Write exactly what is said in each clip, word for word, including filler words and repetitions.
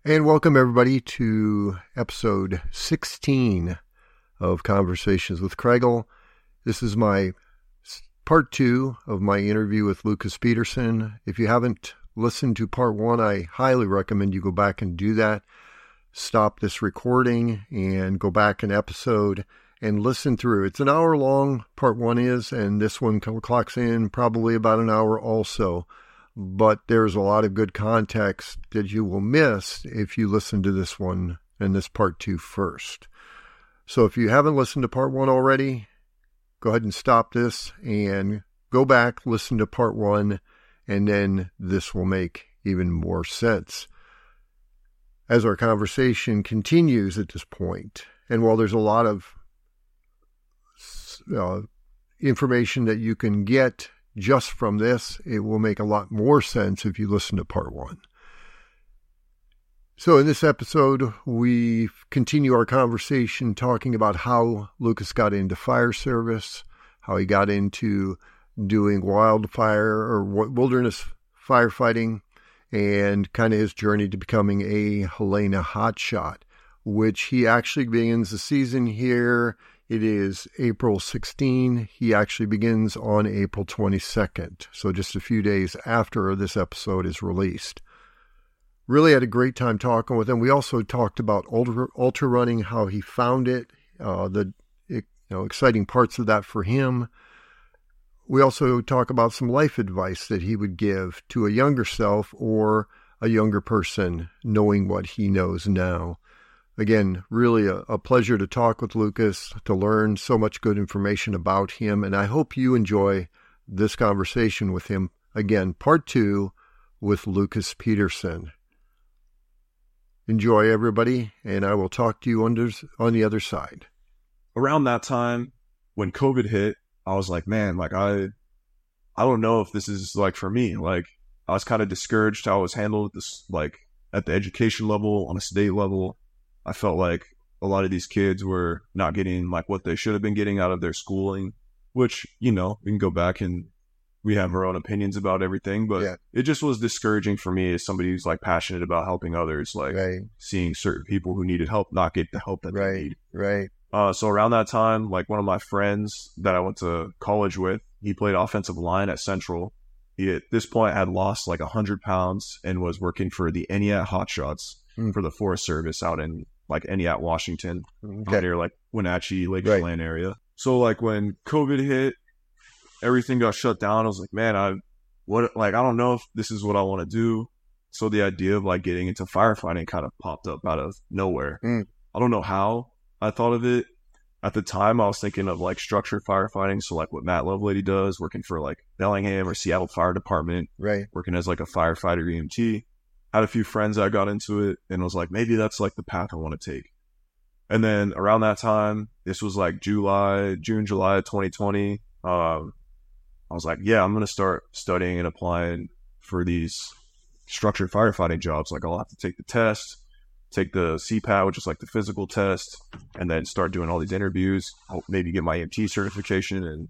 And welcome everybody to episode sixteen of Conversations with Craigle. This is my part two of my interview with Lucas Peterson. If you haven't listened to part one, I highly recommend you go back and do that. Stop this recording and go back an episode and listen through. It's an hour long, part one is, and this one clocks in probably about an hour also. But there's a lot of good context that you will miss if you listen to this one and this part two first. So if you haven't listened to part one already, go ahead and stop this and go back, listen to part one, and then this will make even more sense. As our conversation continues at this point, and while there's a lot of uh, information that you can get just from this, it will make a lot more sense if you listen to part one. So in this episode, we continue our conversation talking about how Lucas got into fire service, how he got into doing wildfire or wilderness firefighting, and kind of his journey to becoming a Helena hotshot, which he actually begins the season here. It is April sixteenth. He actually begins on April twenty-second, so just a few days after this episode is released. Really had a great time talking with him. We also talked about ultra, ultra running, how he found it, uh, the you know, exciting parts of that for him. We also talk about some life advice that he would give to a younger self or a younger person knowing what he knows now. Again, really a, a pleasure to talk with Lucas, to learn so much good information about him, and I hope you enjoy this conversation with him. Again, part two with Lucas Peterson. Enjoy, everybody, and I will talk to you under, on the other side. Around that time, when COVID hit, I was like, man, like I, I don't know if this is like for me. Like I was kind of discouraged how it was handled at this, like at the education level, on a state level. I felt like a lot of these kids were not getting like what they should have been getting out of their schooling, which, you know, we can go back and we have our own opinions about everything, but yeah. It just was discouraging for me as somebody who's like passionate about helping others, like right. Seeing certain people who needed help not get the help that right. they need. Right. Uh, so around that time, like one of my friends that I went to college with, he played offensive line at Central. He at this point had lost like a hundred pounds and was working for the Entiat Hotshots mm. for the Forest Service out in like Entiat, Washington, okay. out near like Wenatchee, Lake right. Chelan area. So like when COVID hit, everything got shut down. I was like, man, I what like I don't know if this is what I want to do. So the idea of like getting into firefighting kind of popped up out of nowhere. Mm. I don't know how I thought of it. At the time, I was thinking of like structured firefighting. So like what Matt Lovelady does, working for like Bellingham or Seattle Fire Department, right? Working as like a firefighter E M T. Had a few friends that got into it and was like, maybe that's like the path I want to take. And then around that time, this was like July, June, July of twenty twenty. Um, I was like, yeah, I'm going to start studying and applying for these structured firefighting jobs. Like I'll have to take the test, take the C PAT, which is like the physical test, and then start doing all these interviews, hope maybe get my E M T certification and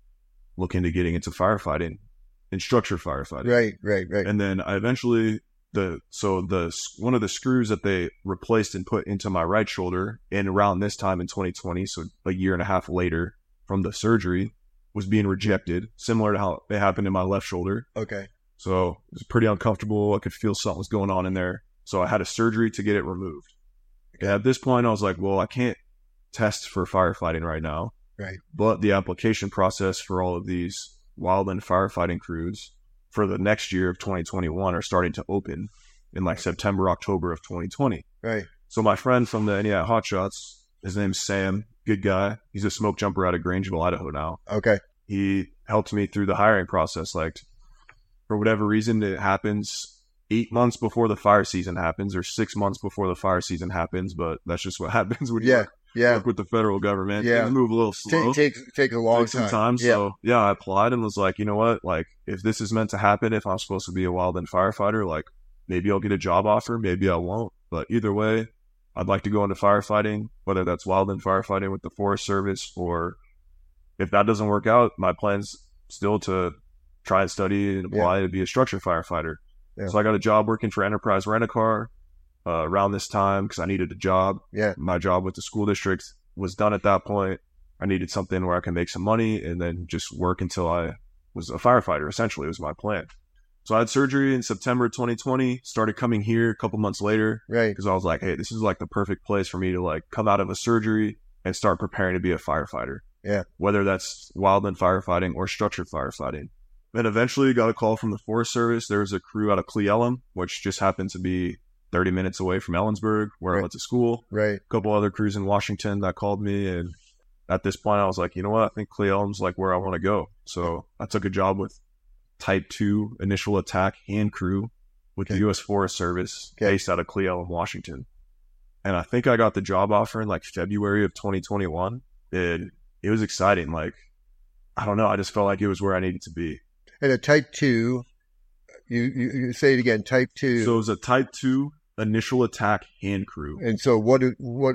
look into getting into firefighting and structured firefighting. Right, right, right. And then I eventually... The so the one of the screws that they replaced and put into my right shoulder, and around this time in twenty twenty, so a year and a half later from the surgery, was being rejected, similar to how it happened in my left shoulder. Okay. So it was pretty uncomfortable. I could feel something was going on in there. So I had a surgery to get it removed. Okay. At this point, I was like, well, I can't test for firefighting right now. Right. But the application process for all of these wildland firefighting crews for the next year of twenty twenty-one are starting to open in like September, October of twenty twenty. Right. So my friend from the Entiat Hotshots, his name's Sam, good guy. He's a smoke jumper out of Grangeville, Idaho now. Okay. He helped me through the hiring process. Like for whatever reason, it happens eight months before the fire season happens or six months before the fire season happens. But that's just what happens when you yeah. work, yeah. work with the federal government. Yeah. They move a little slow. Take, take, take a long Take some time. time. Yeah. So yeah, I applied and was like, you know what? Like if this is meant to happen, if I'm supposed to be a wildland firefighter, like maybe I'll get a job offer, maybe I won't. But either way, I'd like to go into firefighting, whether that's wildland firefighting with the Forest Service, or if that doesn't work out, my plan's still to try and study and apply yeah. to be a structure firefighter. Yeah. So I got a job working for Enterprise Rent-A-Car. uh, around this time because I needed a job. Yeah. My job with the school district was done at that point. I needed something where I can make some money and then just work until I was a firefighter. Essentially, it was my plan. So I had surgery in September twenty twenty, started coming here a couple months later. Right. Because I was like, hey, this is like the perfect place for me to like come out of a surgery and start preparing to be a firefighter. Yeah. Whether that's wildland firefighting or structured firefighting. And eventually got a call from the Forest Service. There was a crew out of Cle Elum, which just happened to be thirty minutes away from Ellensburg, where Right. I went to school. Right. A couple other crews in Washington that called me. And at this point, I was like, you know what? I think Cle Elum's like where I want to go. So I took a job with Type two Initial Attack Hand Crew with Okay. the U S Forest Service Okay. based out of Cle Elum, Washington. And I think I got the job offer in like February of twenty twenty-one. And it was exciting. Like, I don't know. I just felt like it was where I needed to be. And a type two, you, you, you say it again, type two. So it was a Type two Initial Attack Hand Crew. And so what, what,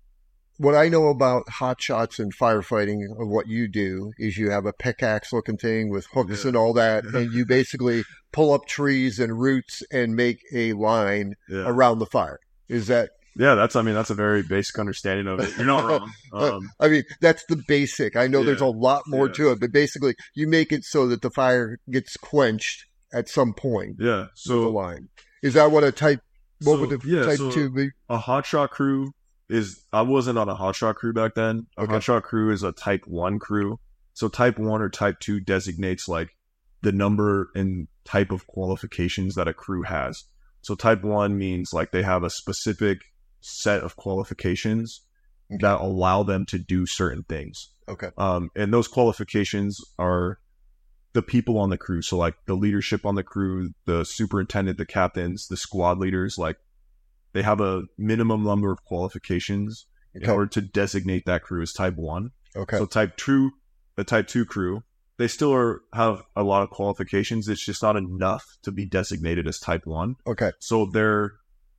what I know about hot shots and firefighting of what you do is you have a pickaxe looking thing with hooks Yeah. and all that. And you basically pull up trees and roots and make a line Yeah. around the fire. Is that, Yeah, that's, I mean, that's a very basic understanding of it. You're not wrong. Um, I mean, that's the basic. I know Yeah. there's a lot more Yeah. to it, but basically you make it so that the fire gets quenched at some point. yeah. The So line. Is that what a type, what So, would the yeah, type so- two be? a hotshot crew is, I wasn't on a hotshot crew back then. A Okay. hotshot crew is a Type one crew. So Type one or Type two designates like the number and type of qualifications that a crew has. So Type one means like they have a specific set of qualifications Okay. that allow them to do certain things. Okay. Um, and those qualifications are the people on the crew. So like the leadership on the crew, the superintendent, the captains, the squad leaders, like they have a minimum number of qualifications in Okay. order to designate that crew as Type one. Okay. So Type two, the Type two crew, they still are, have a lot of qualifications. It's just not enough to be designated as Type one. Okay. So their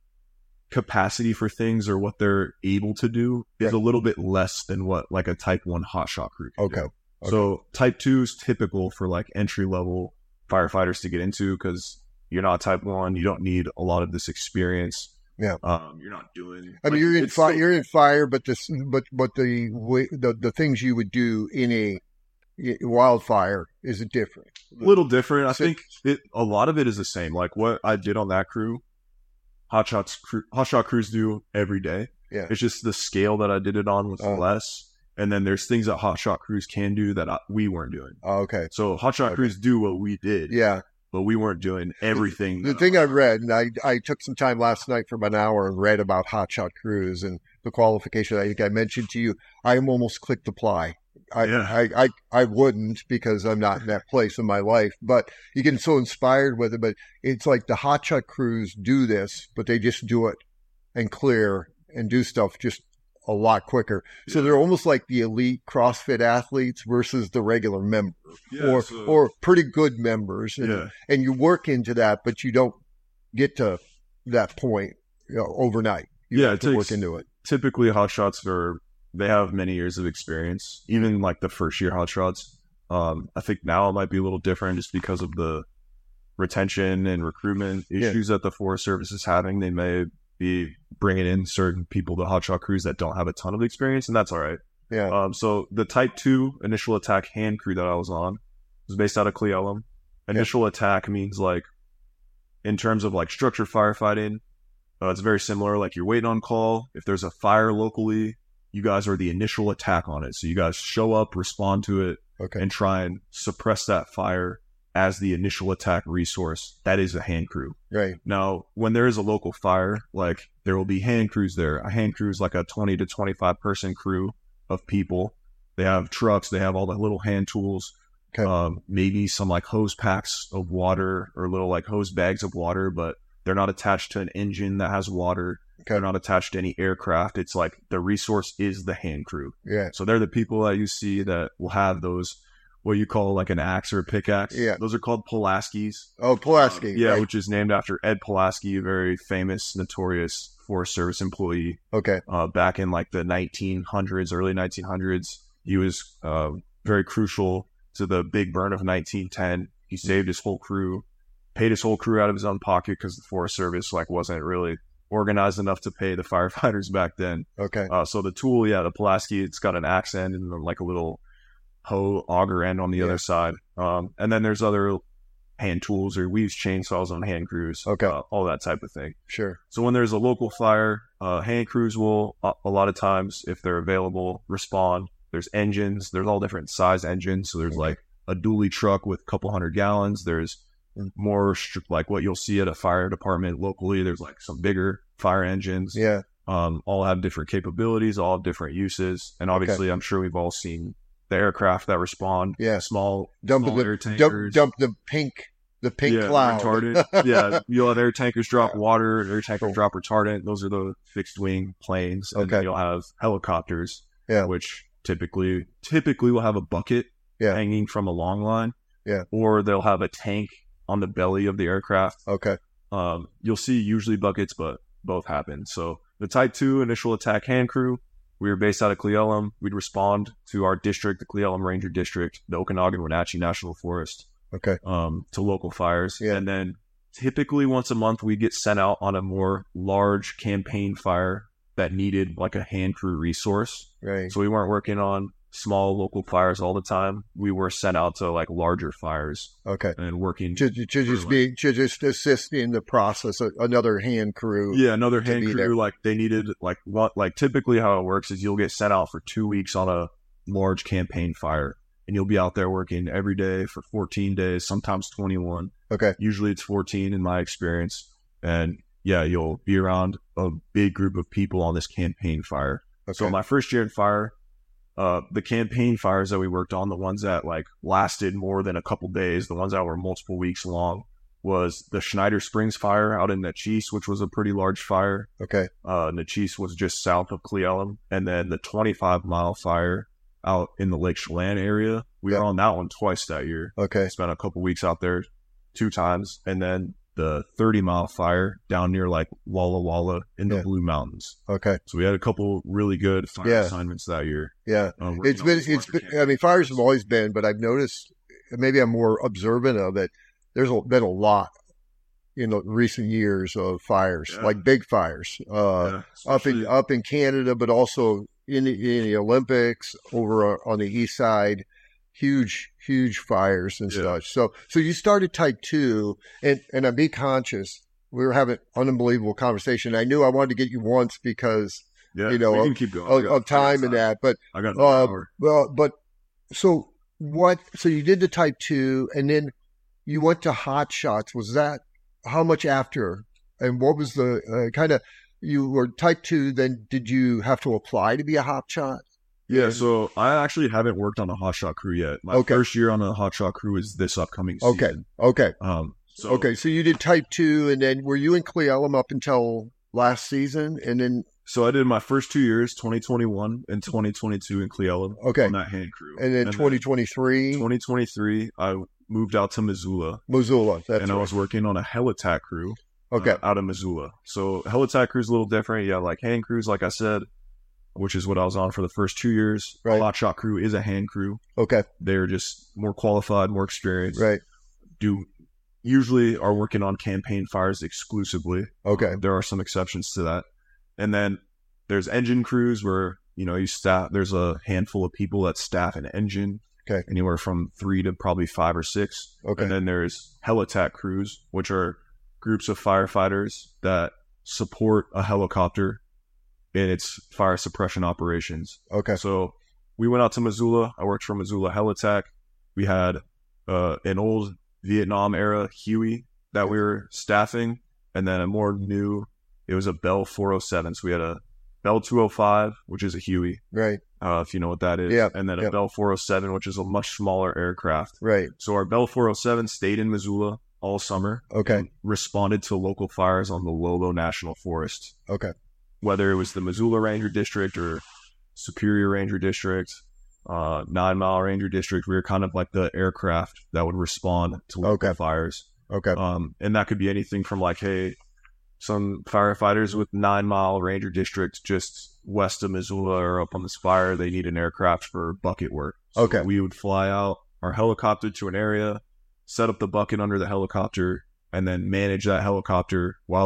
capacity for things or what they're able to do is Right. a little bit less than what like a Type one hotshot crew can Okay. do. So Type two is typical for like entry level firefighters to get into because you're not Type one. You don't need a lot of this experience. Yeah. Um, you're not doing. I mean, like, you're in it's fire. still- You're in fire, but this, but but the way the the things you would do in a i- wildfire is different. a little different. I So- think it a lot of it is the same. Like what I did on that crew, hotshots crew, hotshot crews do every day. Yeah. It's just the scale that I did it on was Oh. less, and then there's things that hotshot crews can do that I, we weren't doing. Oh, okay. So hotshot Okay. crews do what we did, Yeah. but we weren't doing everything. The that thing I read, and I I took some time last night for about an hour and read about hotshot crews and the qualification. I think I mentioned to you, I am almost clicked apply. I, Yeah. I, I, I wouldn't because I'm not in that place in my life, but you get so inspired with it. But it's like the hotshot crews do this, but they just do it and clear and do stuff just a lot quicker. So Yeah. they're almost like the elite CrossFit athletes versus the regular member, Yeah, or so- or pretty good members. And, yeah, and you work into that, but you don't get to that point, you know, overnight. You Yeah, have it to takes- work into it. typically hotshots are they have many years of experience. Even like the first year hotshots, um, I think now it might be a little different just because of the retention and recruitment Yeah. issues that the Forest Service is having. They may be bringing in certain people to hotshot crews that don't have a ton of experience, and that's all right. Yeah. Um, so the Type two Initial Attack Hand Crew that I was on was based out of Cle Elum. Initial Attack means like, in terms of like structured firefighting, uh, it's very similar. Like you're waiting on call. If there's a fire locally, you guys are the initial attack on it. So you guys show up, respond to it, Okay. and try and suppress that fire as the initial attack resource. That is a hand crew. Right. Now, when there is a local fire, like there will be hand crews there. A hand crew is like a twenty to twenty-five person crew of people. They have trucks. They have all the little hand tools. Okay. Um, maybe some like hose packs of water or little like hose bags of water, but they're not attached to an engine that has water. Okay. They're not attached to any aircraft. It's like the resource is the hand crew. Yeah. So they're the people that you see that will have those, what you call like an axe or a pickaxe. Yeah. Those are called Pulaski's. Oh, Pulaski. Um, yeah, Right. which is named after Ed Pulaski, a very famous, notorious Forest Service employee. Okay. Uh, back in like the nineteen hundreds, early nineteen hundreds, he was uh, very crucial to the big burn of nineteen ten. He saved his whole crew, paid his whole crew out of his own pocket because the Forest Service like wasn't really organized enough to pay the firefighters back then. Okay. Uh, so the tool, yeah, the Pulaski, it's got an axe end and then like a little hoe auger end on the Yeah. other side. Um, and then there's other hand tools, or we use chainsaws on hand crews. Okay. Uh, all that type of thing. Sure. So when there's a local fire, uh, hand crews will, uh, a lot of times, if they're available, respond. There's engines. There's all different size engines. So there's Okay. like a dually truck with a couple hundred gallons. There's more str- like what you'll see at a fire department locally. There's like some bigger fire engines. Yeah. Um, all have different capabilities, all have different uses. And obviously, I'm sure we've all seen the aircraft that respond. Yeah. Small, Dump small the air dump, tankers. dump the pink the pink yeah, cloud. retardant. yeah, you'll have air tankers drop water, air tankers Cool. drop retardant. Those are the fixed wing planes. And Okay. then you'll have helicopters, Yeah. which typically typically will have a bucket Yeah. hanging from a long line. Yeah. Or they'll have a tank on the belly of the aircraft. Okay. Um, you'll see usually buckets, but both happen. So the Type two initial attack hand crew, we were based out of Cle Elum. We'd respond to our district, the Cle Elum Ranger District, the Okanagan Wenatchee National Forest, Okay. um, to local fires. Yeah. And then typically once a month, we get sent out on a more large campaign fire that needed like a hand crew resource. Right. So we weren't working on small local fires all the time. We were sent out to like larger fires Okay. and working. To, to just be to just assist in the process, a- another hand crew. Yeah, another to hand be crew. there. Like they needed, like what, like typically how it works is you'll get sent out for two weeks on a large campaign fire, and you'll be out there working every day for fourteen days, sometimes twenty-one. Okay. Usually it's fourteen in my experience, and yeah, you'll be around a big group of people on this campaign fire. Okay. So my first year in fire, uh, the campaign fires that we worked on, the ones that like lasted more than a couple days, the ones that were multiple weeks long, was the Schneider Springs fire out in Natchez, which was a pretty large fire. Okay. Uh, Natchez was just south of Cle Elum, and then the twenty-five mile fire out in the Lake Chelan area. We Yeah. were on that one twice that year. Okay. Spent a couple weeks out there two times, and then the thirty mile fire down near like Walla Walla in the Yeah. Blue Mountains. Okay. So we had a couple really good fire Yeah. assignments that year. Yeah. Um, working It's on been, these it's larger been, I mean, fires have always been, but I've noticed, maybe I'm more observant of it. There's a, been a lot in the recent years of fires, Yeah. like big fires, uh, Yeah, up in, especially- up in Canada, but also in the, in the Olympics over uh, on the east side, huge, huge fires and Yeah. such. So, so you started type two, and, and I be conscious. We were having an unbelievable conversation. I knew I wanted to get you once because yeah, you know, we of- can keep going. I of, got- of I got time and that, but I got uh, an hour. well, but so what? So you did the type two, and then you went to Hot Shots. Was that how much after? And what was the uh, kind of? You were type two. Then did you have to apply to be a Hot Shot? Yeah, so I actually haven't worked on a hot shot crew yet. My Okay. first year on a hot shot crew is this upcoming season. Okay. Okay. Um. So, Okay. So you did type two, and then were you in Cle Elum up until last season, and then So I did my first two years, twenty twenty-one and twenty twenty-two in Cle Elum. Okay. On that hand crew. and then twenty twenty-three twenty twenty-three, I moved out to Missoula, Missoula. That's and I right. was working on a helitack crew. Okay. uh, out of Missoula. So helitack crew is a little different. You have like hand crews, like I said, which is what I was on for the first two years. Right. A hot shot crew is a hand crew. Okay. They're just more qualified, more experienced. Right. Do usually are working on campaign fires exclusively. Okay. There are some exceptions to that. And then there's engine crews where, you know, you staff, there's a handful of people that staff an engine. Okay. Anywhere from three to probably five or six. Okay. And then there's helitack crews, which are groups of firefighters that support a helicopter in its fire suppression operations. Okay. So we went out to Missoula. I worked for Missoula Helitack. We had uh, an old Vietnam era Huey that we were staffing, and then a more new, it was a Bell four oh seven. So we had a Bell two oh five, which is a Huey, Right. uh, if you know what that is. Yeah, And then a yeah. Bell four oh seven, which is a much smaller aircraft. Right. So our Bell four oh seven stayed in Missoula all summer. Okay. And responded to local fires on the Lolo National Forest, Okay. whether it was the Missoula Ranger District or Superior Ranger District, uh, Nine Mile Ranger District. We were kind of like the aircraft that would respond to local Okay. fires. Okay. Um, and that could be anything from like, hey, some firefighters with Nine Mile Ranger District just west of Missoula are up on this fire. They need an aircraft for bucket work. So Okay. we would fly out our helicopter to an area, set up the bucket under the helicopter, and then manage that helicopter while it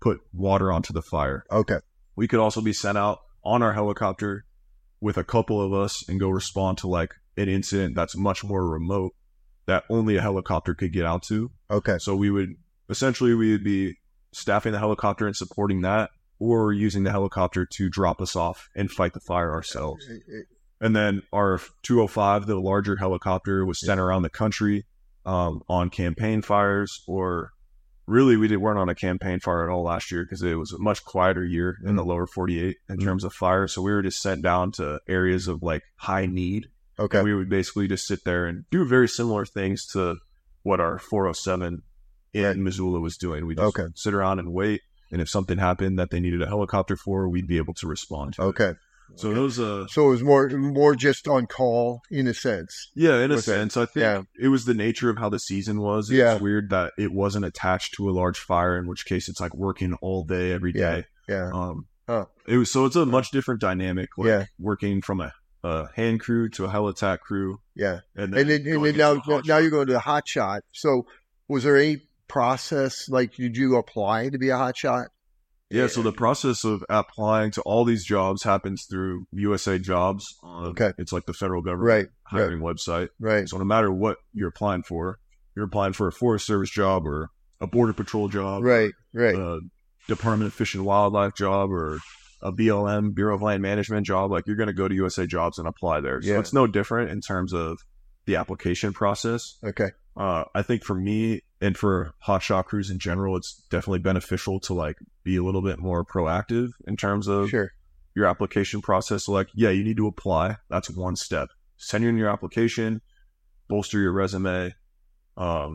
put water onto the fire. Okay. We could also be sent out on our helicopter with a couple of us and go respond to like an incident that's much more remote that only a helicopter could get out to. Okay. So we would essentially we would be staffing the helicopter and supporting that, or using the helicopter to drop us off and fight the fire ourselves. And then our two oh five, the larger helicopter, was sent around the country um, on campaign fires, or really we did, weren't on a campaign fire at all last year because it was a much quieter year in the lower forty-eight in mm-hmm. terms of fire. So we were just sent down to areas of like high need. Okay. And we would basically just sit there and do very similar things to what our four oh seven in right. Missoula was doing. We just okay. sit around and wait. And if something happened that they needed a helicopter for, we'd be able to respond to okay. it. So okay. those, uh, so it was more, more just on call in a sense. Yeah, in a okay. sense. I think yeah. it was the nature of how the season was. It's yeah. weird that it wasn't attached to a large fire, in which case it's like working all day, every day. Yeah. yeah. Um, huh. it was, so it's a much different dynamic, like yeah. working from a, a hand crew to a helitack crew. Yeah. And then, and then, and then now, now you're going to the hot shot. So was there any process, like, did you apply to be a hot shot? Yeah, so the process of applying to all these jobs happens through U S A Jobs. Uh, okay. It's like the federal government right. hiring right. website. Right. So no matter what you're applying for, you're applying for a Forest Service job or a Border Patrol job. Right, right. A Department of Fish and Wildlife job or a B L M, Bureau of Land Management job. Like, you're going to go to U S A Jobs and apply there. So yeah. it's no different in terms of the application process. Okay. Uh, I think for me and for hotshot crews in general, it's definitely beneficial to like be a little bit more proactive in terms of sure. your application process. So like, yeah, you need to apply. That's one step. Send in your application, bolster your resume, um,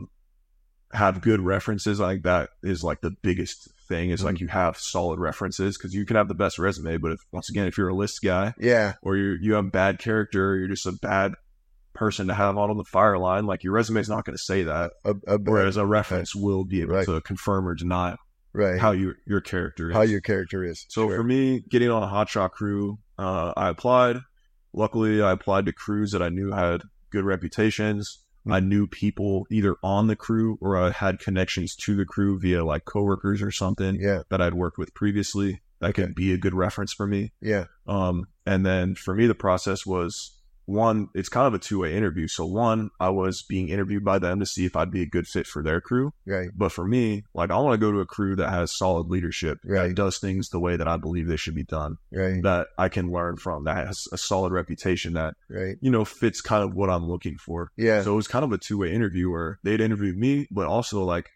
have good references. Like, that is like the biggest thing is mm-hmm. like you have solid references, because you can have the best resume, but if, once again, if you're a list guy, yeah, or you you have bad character, or you're just a bad person to have on the fire line, like, your resume is not going to say that. A, a, whereas a reference right. will be able right. to confirm or deny right. how your your character is. How your character is. So sure. for me, getting on a hotshot crew, uh, I applied. Luckily, I applied to crews that I knew had good reputations. Mm-hmm. I knew people either on the crew, or I had connections to the crew via like coworkers or something yeah. that I'd worked with previously. That okay. could be a good reference for me. Yeah. Um, and then for me, the process was, one, it's kind of a two-way interview. So one, I was being interviewed by them to see if I'd be a good fit for their crew. Right. But for me, like, I want to go to a crew that has solid leadership, right. that does things the way that I believe they should be done, right. that I can learn from, that has a solid reputation, that, right. you know, fits kind of what I'm looking for. Yeah. So it was kind of a two-way interview where they'd interviewed me, but also like,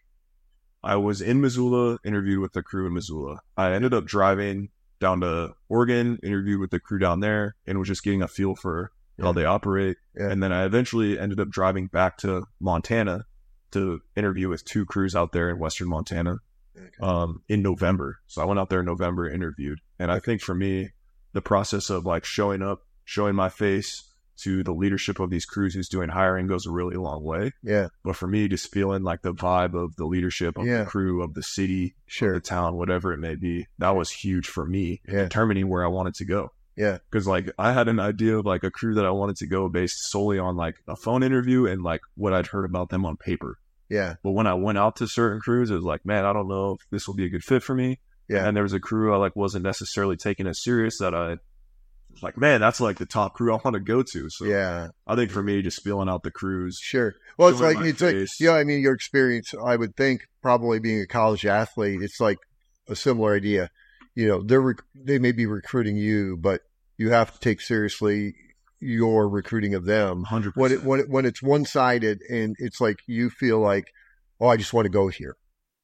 I was in Missoula, interviewed with the crew in Missoula. I ended up driving down to Oregon, interviewed with the crew down there, and was just getting a feel for yeah. how they operate. Yeah. And then I eventually ended up driving back to Montana to interview with two crews out there in Western Montana okay. um, in November. So I went out there in November, interviewed. And I think for me, the process of like showing up, showing my face to the leadership of these crews who's doing hiring goes a really long way. Yeah. But for me, just feeling like the vibe of the leadership of yeah. the crew, of the city, sure. of the town, whatever it may be, that was huge for me in yeah. determining where I wanted to go. Yeah. Because like, I had an idea of like a crew that I wanted to go based solely on like a phone interview and like what I'd heard about them on paper. Yeah. But when I went out to certain crews, it was like, man, I don't know if this will be a good fit for me. Yeah. And there was a crew I like wasn't necessarily taking as serious, that I was like, man, that's like the top crew I want to go to. So yeah. I think for me, just feeling out the crews. Sure. Well, it's like, it's face. like, yeah, I mean, your experience, I would think, probably being a college athlete, it's like a similar idea. You know, they're, rec- they may be recruiting you, but you have to take seriously your recruiting of them. one hundred percent. When it, when it, when it's one-sided and it's like, you feel like, oh, I just want to go here.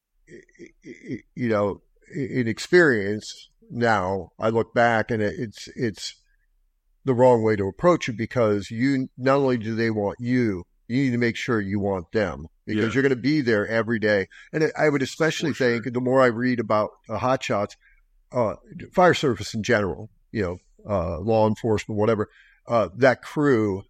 It, it, you know, in experience now, I look back and it, it's, it's the wrong way to approach it, because you, not only do they want you, you need to make sure you want them, because yeah. you're going to be there every day. And I would especially For think, sure. the more I read about uh, hotshots, uh, fire service in general, you know, uh, law enforcement, whatever, uh, that crew,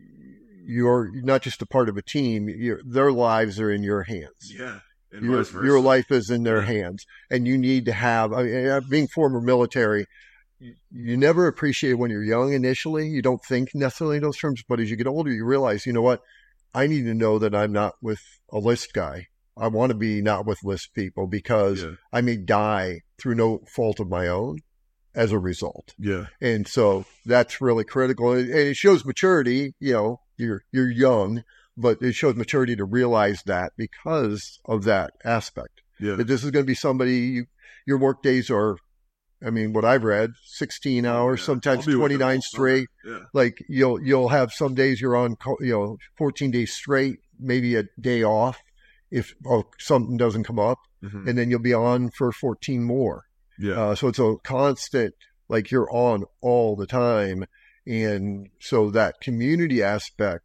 you're not just a part of a team, you're, their lives are in your hands. Yeah. Your, your life is in their yeah. hands, and you need to have, I mean, being former military, you, you never appreciate when you're young initially. You don't think necessarily in those terms, but as you get older, you realize, you know what, I need to know that I'm not with a list guy. I want to be not with list people because Yeah. I may die through no fault of my own as a result. Yeah. And so that's really critical. And it shows maturity. You know, you're, you're young, but it shows maturity to realize that because of that aspect. Yeah. That this is going to be somebody, you, your work days are, I mean, what I've read, sixteen hours, Yeah. sometimes I'll be with them twenty-nine all straight. summer. Yeah. Like you'll, you'll have some days you're on, you know, fourteen days straight, maybe a day off if oh, something doesn't come up, Mhm. and then you'll be on for fourteen more. Yeah. Uh, so it's a constant, like you're on all the time. And so that community aspect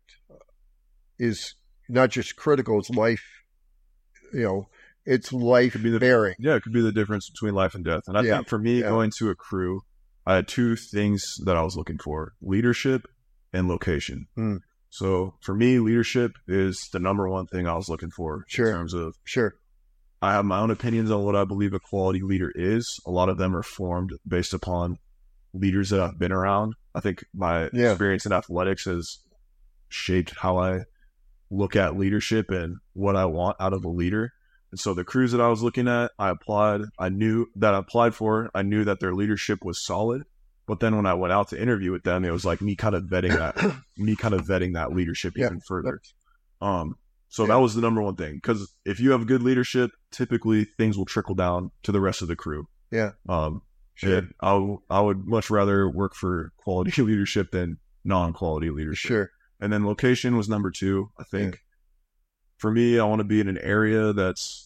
is not just critical, it's life, you know, it's life Could be the- bearing. Yeah, it could be the difference between life and death. And I Yeah, think for me, yeah. going to a crew, I had two things that I was looking for: leadership and location. Hmm. So for me, leadership is the number one thing I was looking for Sure. in terms of Sure. I have my own opinions on what I believe a quality leader is. A lot of them are formed based upon leaders that I've been around. I think my Yeah. experience in athletics has shaped how I look at leadership and what I want out of a leader. And so the crews that I was looking at, I applied. I knew that I applied for. I knew that their leadership was solid. But then when I went out to interview with them, it was like me kind of vetting that, me kind of vetting that leadership Yeah. even further. Um, so Yeah. that was the number one thing, because if you have good leadership, typically things will trickle down to the rest of the crew. Yeah. Um, Sure. and I, w- I would much rather work for quality leadership than non-quality leadership. Sure. And then location was number two. I think for me, I want to be in an area that's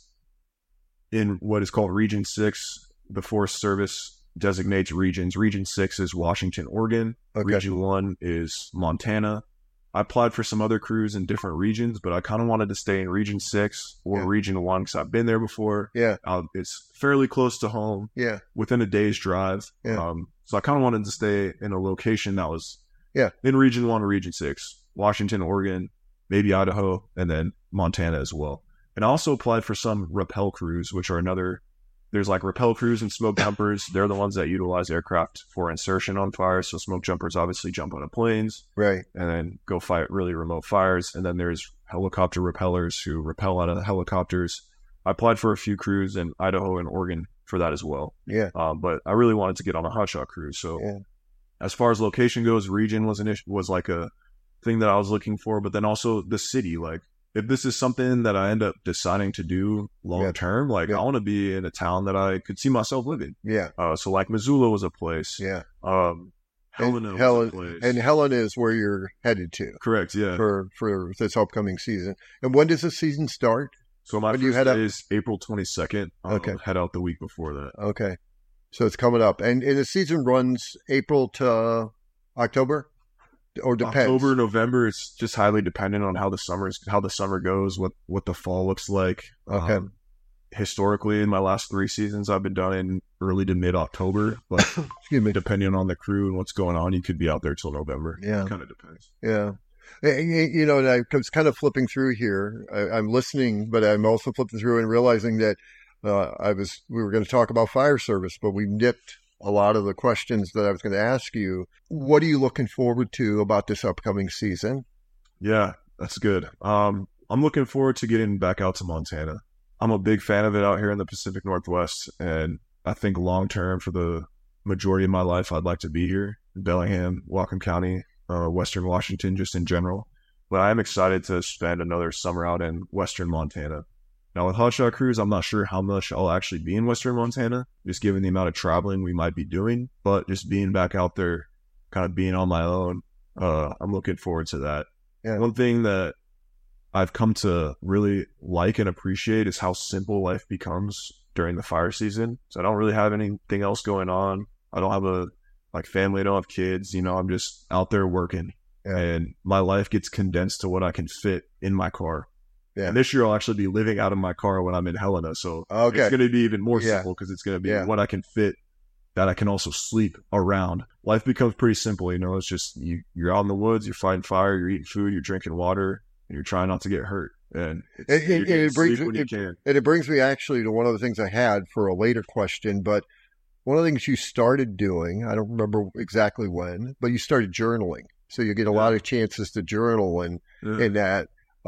in what is called Region six. The Forest Service designates regions. Region six is Washington, Oregon. Okay. Region one is Montana. I applied for some other crews in different regions, but I kind of wanted to stay in Region six or Yeah. Region one because I've been there before. Yeah. Uh, it's fairly close to home, Yeah. within a day's drive. Yeah. Um, so I kind of wanted to stay in a location that was Yeah. in Region one or Region six, Washington, Oregon, maybe Idaho, and then Montana as well. And I also applied for some rappel crews, which are another, there's like rappel crews and smoke jumpers. They're the ones that utilize aircraft for insertion on fire. So smoke jumpers obviously jump on planes Right. and then go fight really remote fires. And then there's helicopter rappellers who rappel out of the helicopters. I applied for a few crews in Idaho and Oregon for that as well. Yeah. Um, but I really wanted to get on a hotshot cruise. So Yeah. as far as location goes, region was an issue, was like a thing that I was looking for, but then also the city. Like if this is something that I end up deciding to do long Yeah. term, like Yeah. I want to be in a town that I could see myself living. Yeah. Uh, so like Missoula was a place. Yeah. Um, Helena And was Helen, a place. and Helena is where you're headed to Correct. Yeah. for, for this upcoming season. And when does the season start? So my when first do you head day up? is April twenty-second. I'll Okay. head out the week before that. Okay. So it's coming up. And, and the season runs April to October? Or depends? October, November. It's just highly dependent on how the summer's how the summer goes, what what the fall looks like. Okay. Um, historically, in my last three seasons, I've been done in early to mid October, but Excuse me. depending on the crew and what's going on, you could be out there till November. Yeah. Kind of depends. Yeah. Eh, eh, You know, and I was kind of flipping through here. I, I'm listening, but I'm also flipping through and realizing that uh, I was, we were going to talk about fire service, but we nipped a lot of the questions that I was going to ask you. What are you looking forward to about this upcoming season? Yeah, that's good. Um, I'm looking forward to getting back out to Montana. I'm a big fan of it out here in the Pacific Northwest, and I think long term for the majority of my life, I'd like to be here in Bellingham, Whatcom County, uh, Western Washington, just in general. But I am excited to spend another summer out in Western Montana. Now with Hotshot Cruise, I'm not sure how much I'll actually be in Western Montana, just given the amount of traveling we might be doing. But just being back out there, kind of being on my own, uh, I'm looking forward to that. Yeah. One thing that I've come to really like and appreciate is how simple life becomes during the fire season. So I don't really have anything else going on. I don't have a like family, I don't have kids, you know, I'm just out there working. Yeah. And my life gets condensed to what I can fit in my car. Yeah. And this year I'll actually be living out of my car when I'm in Helena. So Okay. it's going to be even more Yeah. simple because it's going to be Yeah. what I can fit that I can also sleep around. Life becomes pretty simple, you know, it's just you, you're out in the woods, you're fighting fire, you're eating food, you're drinking water, and you're trying not to get hurt. And it's, And- you're and- getting and it brings- sleep when you it- can. And it brings me actually to one of the things I had for a later question, but one of the things you started doing, I don't remember exactly when, but you started journaling. So you get a Yeah. lot of chances to journal and, Yeah. and that.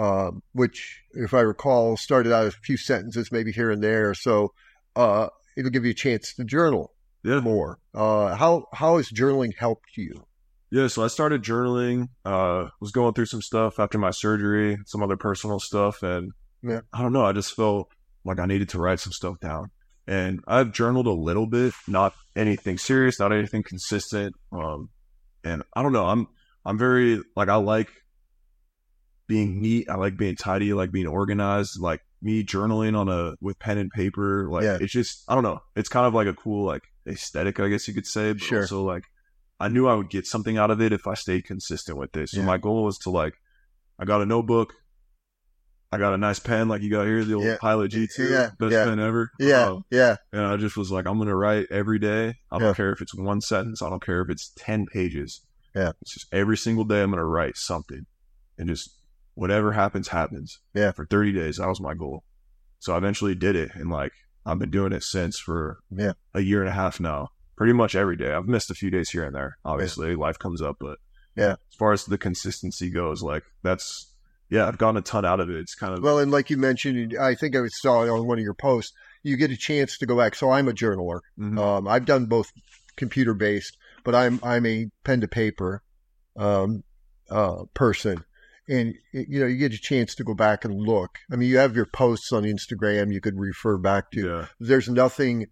uh, which, if I recall, started out as a few sentences, maybe here and there. So uh, it'll give you a chance to journal Yeah. more. Uh, how how has journaling helped you? Yeah, so I started journaling, uh, was going through some stuff after my surgery, some other personal stuff, and Yeah. I don't know, I just felt like I needed to write some stuff down. And I've journaled a little bit, not anything serious, not anything consistent. Um, and I don't know, I'm I'm very, like, I like being neat, I like being tidy, I like being organized, like me journaling on a, with pen and paper, like, Yeah. it's just, I don't know, it's kind of like a cool, like, aesthetic, I guess you could say, but Sure. also, like, I knew I would get something out of it if I stayed consistent with this. So Yeah. my goal was to, like, I got a notebook, I got a nice pen like you got here, the old Yeah. Pilot G two, Yeah. best Yeah. pen ever. Yeah, Um, yeah, and I just was like, I'm gonna write every day. I don't Yeah. care if it's one sentence. I don't care if it's ten pages. Yeah. It's just every single day I'm gonna write something, and just whatever happens, happens. Yeah. For thirty days, that was my goal. So I eventually did it, and like I've been doing it since for yeah, a year and a half now. Pretty much every day. I've missed a few days here and there. Obviously, life comes up, but Yeah. as far as the consistency goes, like that's yeah, I've gotten a ton out of it. It's kind of Well, and like you mentioned, I think I saw it on one of your posts, you get a chance to go back. So I'm a journaler. Mhm. Um, I've done both computer based, but I'm I'm a pen to paper um, uh, person. And, you know, you get a chance to go back and look. I mean, you have your posts on Instagram you could refer back to. yeah, There's nothing,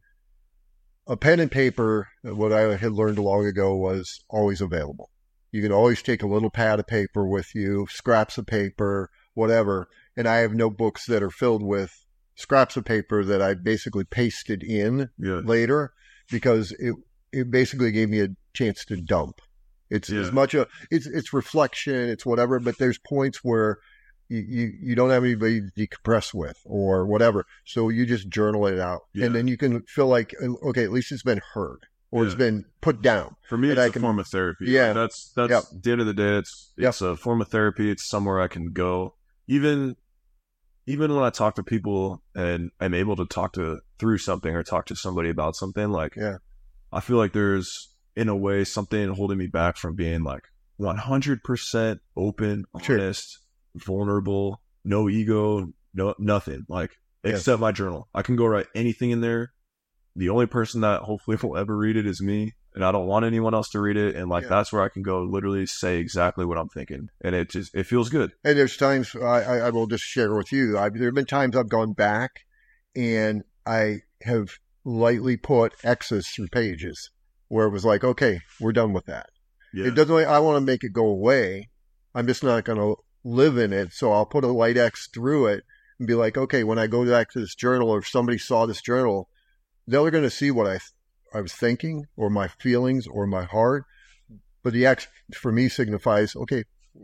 a pen and paper, what I had learned long ago was always available. You can always take a little pad of paper with you, scraps of paper, whatever. And I have notebooks that are filled with scraps of paper that I basically pasted in yeah, later because it it basically gave me a chance to dump. It's Yeah. as much a it's it's reflection, it's whatever, but there's points where you, you, you don't have anybody to decompress with or whatever. So you just journal it out. Yeah. And then you can feel like, okay, at least it's been heard or it's Yeah. been put down. For me, And it's I a can- form of therapy. Yeah. Like, that's that's Yep. at the end of the day, it's it's a form of therapy. It's somewhere I can go. Even even when I talk to people and I'm able to talk to through something or talk to somebody about something, like Yeah. I feel like there's in a way something holding me back from being like one hundred percent open, Sure. honest, vulnerable, no ego, no nothing. Like Yeah. except my journal. I can go write anything in there. The only person that hopefully will ever read it is me, and I don't want anyone else to read it. And like Yeah. that's where I can go literally say exactly what I'm thinking, and it just it feels good. And there's times I, I, I will just share with you. I, there have been times I've gone back and I have lightly put X's through pages where it was like, okay, we're done with that. Yeah, It doesn't. I want to make it go away. I'm just not going to live in it. So I'll put a light X through it and be like, okay, when I go back to this journal, or if somebody saw this journal, they're going to see what I I was thinking, or my feelings, or my heart. But the X for me signifies, okay,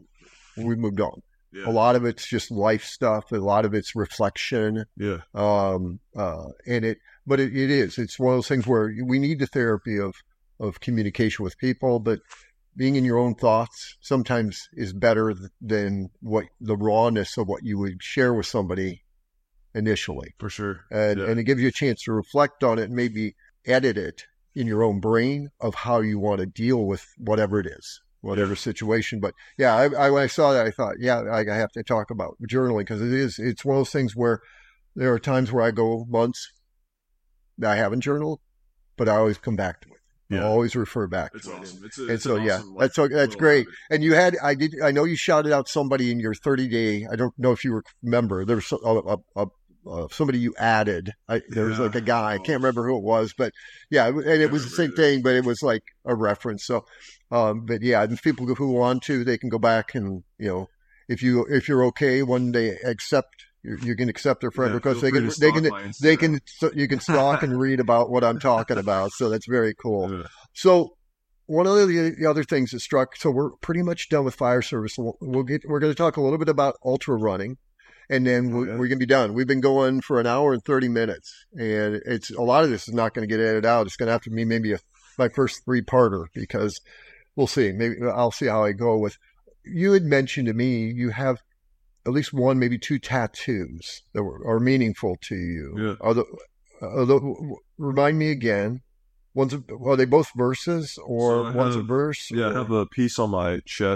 we moved on. yeah, A lot of it's just life stuff. A lot of it's reflection. yeah, Um, uh, and it, but it, it is. It's one of those things where we need the therapy of of communication with people, but being in your own thoughts sometimes is better th- than what the rawness of what you would share with somebody initially. for sure. And, Yeah. and it gives you a chance to reflect on it and maybe edit it in your own brain of how you want to deal with whatever it is, whatever Yeah. situation. But yeah, I, I, when I saw that, I thought, yeah, I, I have to talk about journaling because it is, it's one of those things where there are times where I go months that I haven't journaled, but I always come back to it. I Yeah. always refer back It's to it. awesome. It's a, And it's so, an yeah, awesome, like, that's, so- that's little great. habit. And you had, I did, I know you shouted out somebody in your thirty day. I don't know if you remember. There was a, a, a, a, somebody you added. I, there was Yeah. like a guy. I can't remember who it was, but yeah, and it was the same thing, but it was like a reference. So, um, but yeah, and people who want to, they can go back and, you know, if you, if you're okay, when they accept, you, you can accept their friend Yeah, request. feel They free can, to they stalk can, my they Instagram. can, so you can stalk and read about what I'm talking about. So that's very cool. Yeah. So one of the, the other things that struck, so we're pretty much done with fire service. We'll, we'll get, we're going to talk a little bit about ultra running, and then we're, Okay. we're going to be done. We've been going for an hour and thirty minutes, and it's a lot of this is not going to get edited out. It's going to have to be maybe a, my first three parter because we'll see. Maybe I'll see how I go with. You had mentioned to me you have at least one, maybe two tattoos that were, are meaningful to you. Yeah. Are the, are the, remind me again. One's a, are they both verses or So I one's a have- verse? Yeah, I or- have a piece on my chest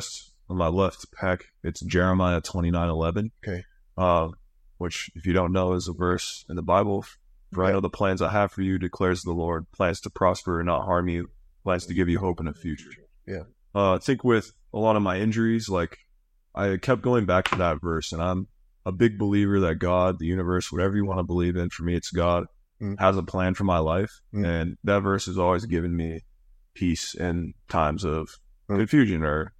on my left pec, it's Jeremiah twenty-nine eleven. Okay. Uh, which, if you don't know, is a verse in the Bible. For I know the plans I have for you, declares the Lord, plans to prosper and not harm you, plans to give you hope in the future. Yeah. Uh, I think with a lot of my injuries, like, I kept going back to that verse, and I'm a big believer that God, the universe, whatever you want to believe in, for me, it's God, mm. has a plan for my life. Mm. And that verse has always given me peace in times of mm. confusion or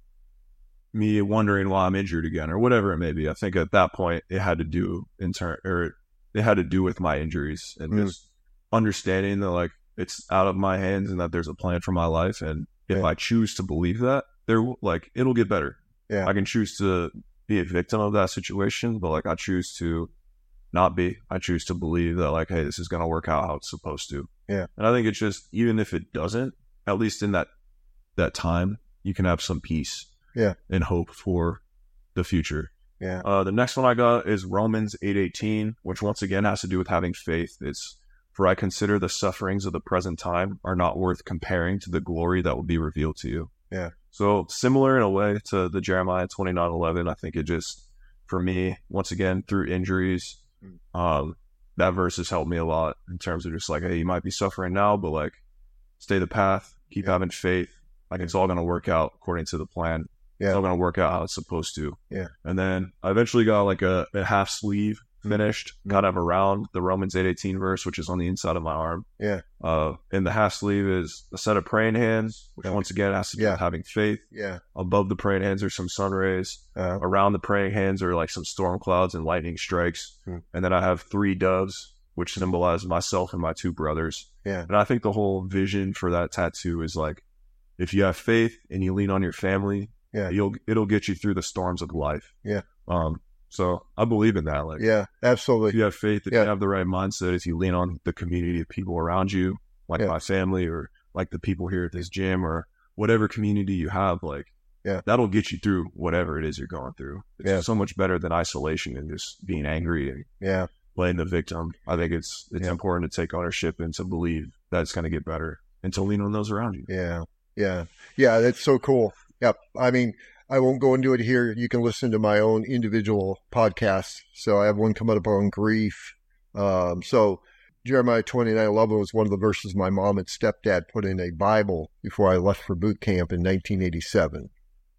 me wondering why I'm injured again or whatever it may be. I think at that point it had to do in turn, or it had to do with my injuries and mm. just understanding that, like, it's out of my hands and that there's a plan for my life. And if yeah. I choose to believe that, there, like, it'll get better. Yeah. I can choose to be a victim of that situation, but, like, I choose to not be. I choose to believe that, like, hey, this is going to work out how it's supposed to. Yeah. And I think it's just, even if it doesn't, at least in that, that time, you can have some peace. Yeah. And hope for the future. Yeah. Uh, the next one I got is Romans eight eighteen, which once again has to do with having faith. It's, for I consider the sufferings of the present time are not worth comparing to the glory that will be revealed to you. Yeah. So similar in a way to the Jeremiah twenty-nine eleven. I think it just, for me, once again, through injuries, um, that verse has helped me a lot in terms of just like, hey, you might be suffering now, but, like, stay the path, keep yeah. having faith. Like, it's all going to work out according to the plan. Yeah. It's all going to work out how it's supposed to. Yeah. And then I eventually got like a, a half sleeve finished, mm-hmm. kind of around the Romans eight eighteen verse, which is on the inside of my arm. Yeah. Uh, and the half sleeve is a set of praying hands, which yeah. once again has to do yeah. with having faith. Yeah. Above the praying hands are some sun rays. Uh, around the praying hands are like some storm clouds and lightning strikes. Mm-hmm. And then I have three doves, which symbolize myself and my two brothers. Yeah. And I think the whole vision for that tattoo is like, if you have faith and you lean on your family, yeah, you'll it'll get you through the storms of life. Yeah. Um. So I believe in that. Like, yeah, absolutely. If you have faith, if yeah. you have the right mindset, if you lean on the community of people around you, like yeah. my family or like the people here at this gym or whatever community you have, like, yeah, that'll get you through whatever it is you're going through. It's yeah. so much better than isolation and just being angry and yeah, playing the victim. I think it's it's yeah. important to take ownership and to believe that it's going to get better and to lean on those around you. Yeah. Yeah. Yeah. That's so cool. Yep. I mean, I won't go into it here. You can listen to my own individual podcasts. So I have one coming up on grief. Um, so Jeremiah twenty-nine eleven was one of the verses my mom and stepdad put in a Bible before I left for boot camp in nineteen eighty-seven.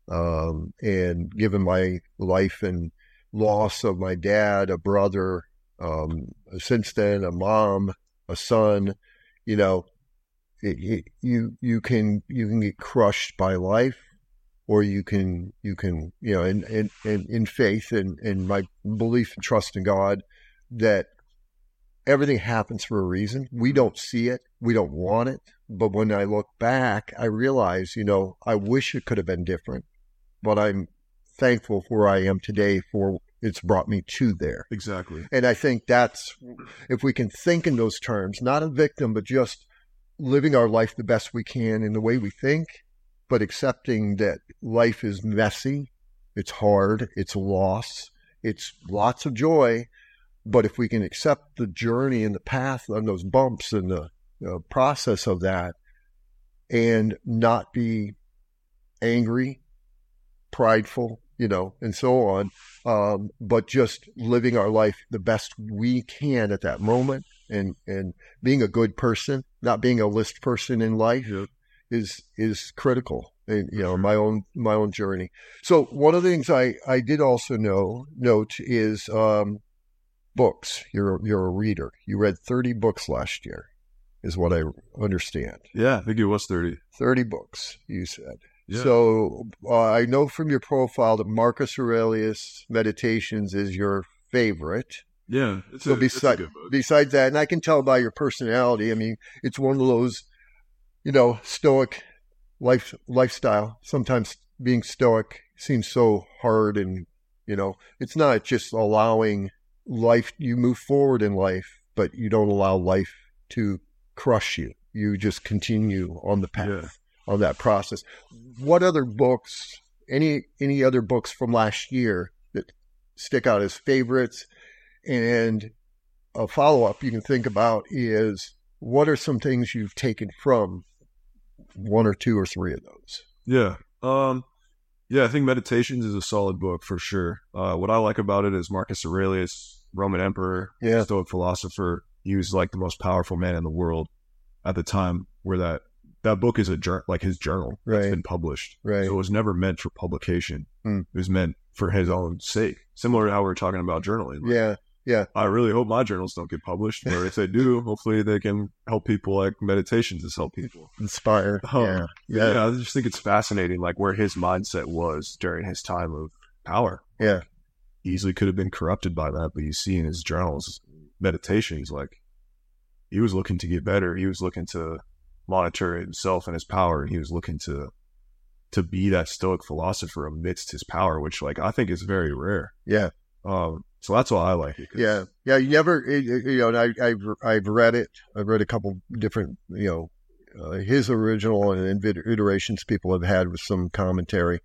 Um, and given my life and loss of my dad, a brother, um, since then, a mom, a son, you know, It, it, you you can you can get crushed by life, or you can you can you know in in, in, in faith and, and my belief and trust in God that everything happens for a reason. We don't see it, we don't want it, but when I look back, I realize, you know, I wish it could have been different, but I'm thankful for where I am today for it's brought me to there. Exactly. And I think that's, if we can think in those terms, not a victim, but just living our life the best we can in the way we think, but accepting that life is messy, it's hard, it's loss, it's lots of joy. But if we can accept the journey and the path and those bumps and the uh, process of that and not be angry, prideful, you know, and so on, um, but just living our life the best we can at that moment and, and being a good person, not being a list person in life yep. is, is critical in, you know, my own, my own journey. So one of the things I, I did also know, note is, um, books. You're, you're a reader. You read thirty books last year is what I understand. Yeah. I think it was thirty. thirty books, you said. Yeah. So uh, I know from your profile that Marcus Aurelius Meditations is your favorite. Yeah, it's, so a, besi- it's a good book. Besides that, and I can tell by your personality, I mean, it's one of those, you know, stoic life lifestyle. Sometimes being stoic seems so hard and, you know, it's not just allowing life, you move forward in life, but you don't allow life to crush you. You just continue on the path, yeah. on that process. What other books, any any other books from last year that stick out as favorites? And a follow-up you can think about is, what are some things you've taken from one or two or three of those? Yeah. Um, Yeah, I think Meditations is a solid book for sure. Uh, what I like about it is Marcus Aurelius, Roman emperor, Yeah. Stoic philosopher. He was like the most powerful man in the world at the time. Where that that book is a jour- like his journal that's Right. been published. Right. So it was never meant for publication. Hmm. It was meant for his own sake. Similar to how we were talking about journaling. Like, Yeah. Yeah. I really hope my journals don't get published, or if they do, hopefully they can help people like Meditations has helped people. Inspire. Oh, yeah. Yeah. Yeah. I just think it's fascinating, like where his mindset was during his time of power. Yeah. Easily could have been corrupted by that, but you see in his journals, meditations, like he was looking to get better. He was looking to monitor himself and his power. He was looking to to be that Stoic philosopher amidst his power, which like I think is very rare. Yeah. Um, so that's why I like it. 'cause- Yeah, yeah. You never, you know. And I, I've, I've read it. I've read a couple different, you know, uh, his original and iterations people have had with some commentary.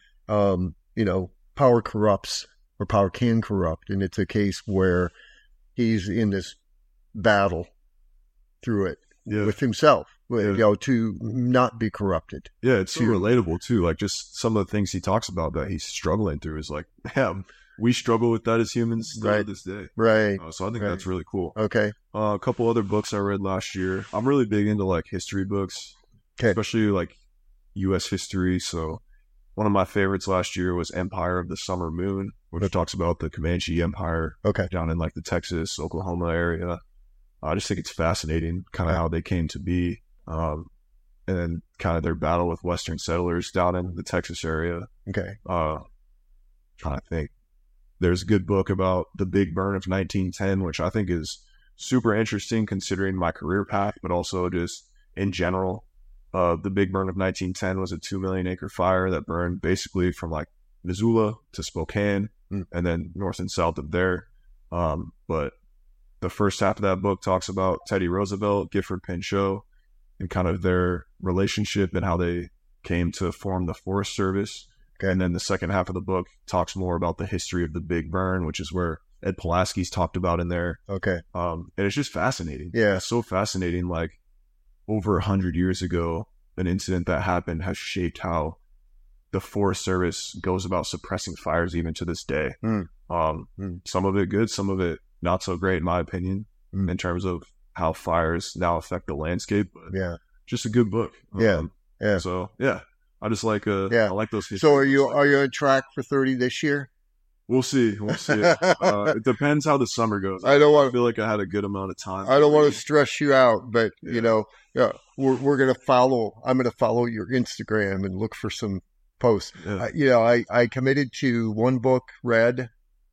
Um, you know, power corrupts, or power can corrupt, and it's a case where he's in this battle through it Yeah. with himself, Yeah. you know, to not be corrupted. Yeah, it's so to- relatable too. Like just some of the things he talks about that he's struggling through is like, yeah, we struggle with that as humans still Right. to this day. Right. Uh, so I think Right. that's really cool. Okay. Uh, a couple other books I read last year. I'm really big into like history books, Okay. especially like U S history. So one of my favorites last year was Empire of the Summer Moon, which talks about the Comanche Empire Okay. down in like the Texas, Oklahoma area. I just think it's fascinating kind of how they came to be. Um, and then kind of their battle with Western settlers down in the Texas area. Okay. Uh, trying to think. There's a good book about the Big Burn of nineteen ten, which I think is super interesting considering my career path, but also just in general. Uh, the Big Burn of nineteen ten was a two million acre fire that burned basically from like Missoula to Spokane Mm. and then north and south of there. Um, but the first half of that book talks about Teddy Roosevelt, Gifford Pinchot, and kind of their relationship and how they came to form the Forest Service. Okay. And then the second half of the book talks more about the history of the Big Burn, which is where Ed Pulaski's talked about in there. Okay. Um, and it's just fascinating. Yeah. It's so fascinating. Like over a hundred years ago, an incident that happened has shaped how the Forest Service goes about suppressing fires even to this day. Mm. Um, Mm. Some of it good, some of it not so great, in my opinion, Mm. in terms of how fires now affect the landscape. But Yeah. just a good book. Yeah. Um, Yeah. So yeah, I just like uh, Yeah. I like those. So are you books. are you on track for thirty this year? We'll see. We'll see. uh, it depends how the summer goes. I don't I want feel like I had a good amount of time. I don't want to stress you out, but Yeah. you know, yeah, we're we're gonna follow. I'm gonna follow your Instagram and look for some posts. Yeah. I, you know, I I committed to one book read.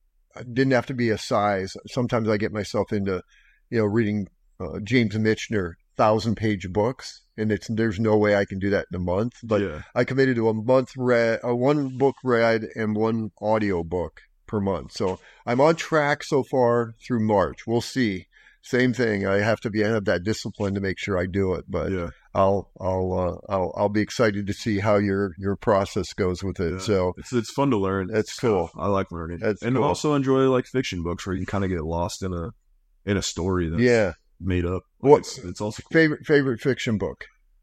It didn't have to be a size. Sometimes I get myself into, you know, reading uh, James Michener thousand page books, and it's there's no way I can do that in a month. But yeah. I committed to a month read, a one book read, and one audio book per month. So I'm on track so far through March. We'll see. Same thing. I have to be I have that discipline to make sure I do it. But Yeah. I'll I'll uh, I'll I'll be excited to see how your your process goes with it. Yeah. So It's it's fun to learn. That's stuff. cool. I like learning. That's and cool. also enjoy like fiction books where you can kind of get lost in a in a story that's yeah. made up. What- It's, it's also cool. Favorite favorite fiction book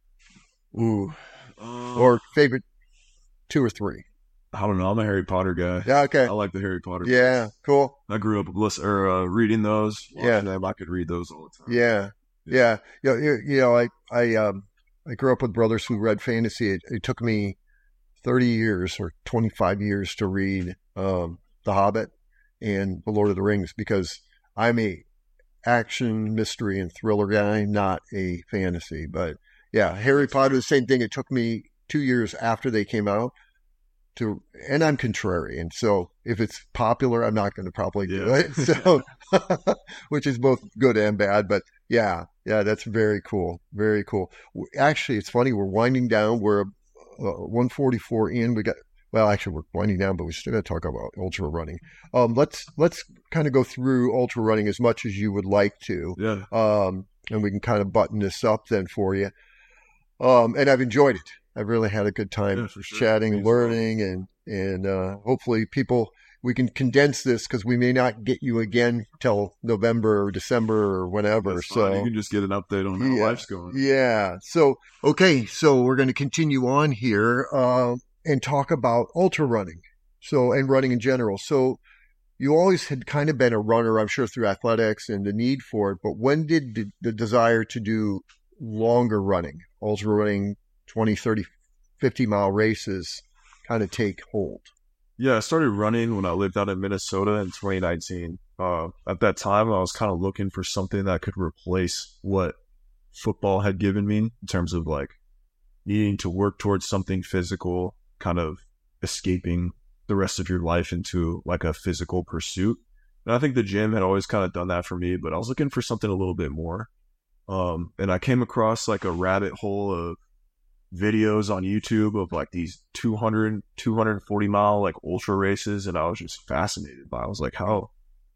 Ooh. Uh, or favorite two or three? I don't know. I'm a Harry Potter guy. Yeah. Okay. I like the Harry Potter. Yeah. Cool. I grew up listen, or, uh, reading those. Yeah. Watching them. I could read those all the time. Yeah. Yeah. You know, you, you know I I um I grew up with brothers who read fantasy. It, it took me thirty years or twenty-five years to read um, The Hobbit and The Lord of the Rings because I'm a action, mystery, and thriller guy, not a fantasy. But yeah, Harry Potter, the same thing. It took me two years after they came out to, and I'm contrarian. So if it's popular, I'm not going to probably do Yeah. it. So, which is both good and bad. But yeah, yeah, that's very cool. Very cool. Actually, it's funny. We're winding down. We're uh, one forty-four in. We got, well, actually, we're winding down, but we still got to talk about ultra running. Um, let's let's kind of go through ultra running as much as you would like to, Yeah. um, and we can kind of button this up then for you. Um, and I've enjoyed it. I've really had a good time Yeah, for sure. chatting, Me as well. learning, and and uh, hopefully people. We can condense this because we may not get you again till November or December or whenever. That's so fine. You can just get an update on how Yeah. life's going. yeah. So, okay. So we're going to continue on here. Uh, and talk about ultra running. So, and running in general. So you always had kind of been a runner, I'm sure, through athletics and the need for it. But when did the, the desire to do longer running, ultra running, twenty, thirty, fifty mile races kind of take hold? Yeah, I started running when I lived out in Minnesota in twenty nineteen. Uh, at that time, I was kind of looking for something that could replace what football had given me in terms of like needing to work towards something physical, kind of escaping the rest of your life into like a physical pursuit. And I think the gym had always kind of done that for me, but I was looking for something a little bit more. Um, and I came across like a rabbit hole of videos on YouTube of like these two hundred, two forty mile like ultra races. And I was just fascinated by it. I was like, how,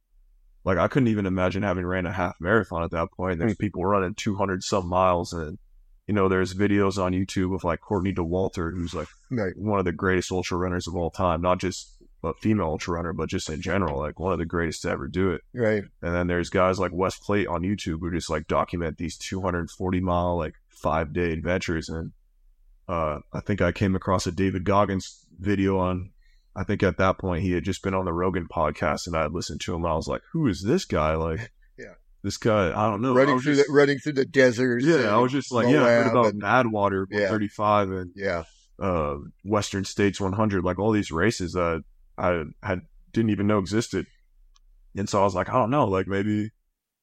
like I couldn't even imagine having ran a half marathon at that point. There's people running two hundred some miles, and you know, there's videos on YouTube of like Courtney Dauwalter, who's like Right. one of the greatest ultra runners of all time, not just a female ultra runner, but just in general, like one of the greatest to ever do it. Right. And then there's guys like Wes Plate on YouTube who just like document these two hundred forty mile, like five day adventures. And uh, I think I came across a David Goggins video on, I think at that point he had just been on the Rogan podcast, and I had listened to him and I was like, who is this guy? Like, yeah, this guy, I don't know. Running was through just, the running through the deserts. Yeah, I was just like, yeah, I heard about and, Badwater yeah. thirty-five and yeah. uh, Western States one hundred, like all these races that I had didn't even know existed. And so I was like, I don't know, like maybe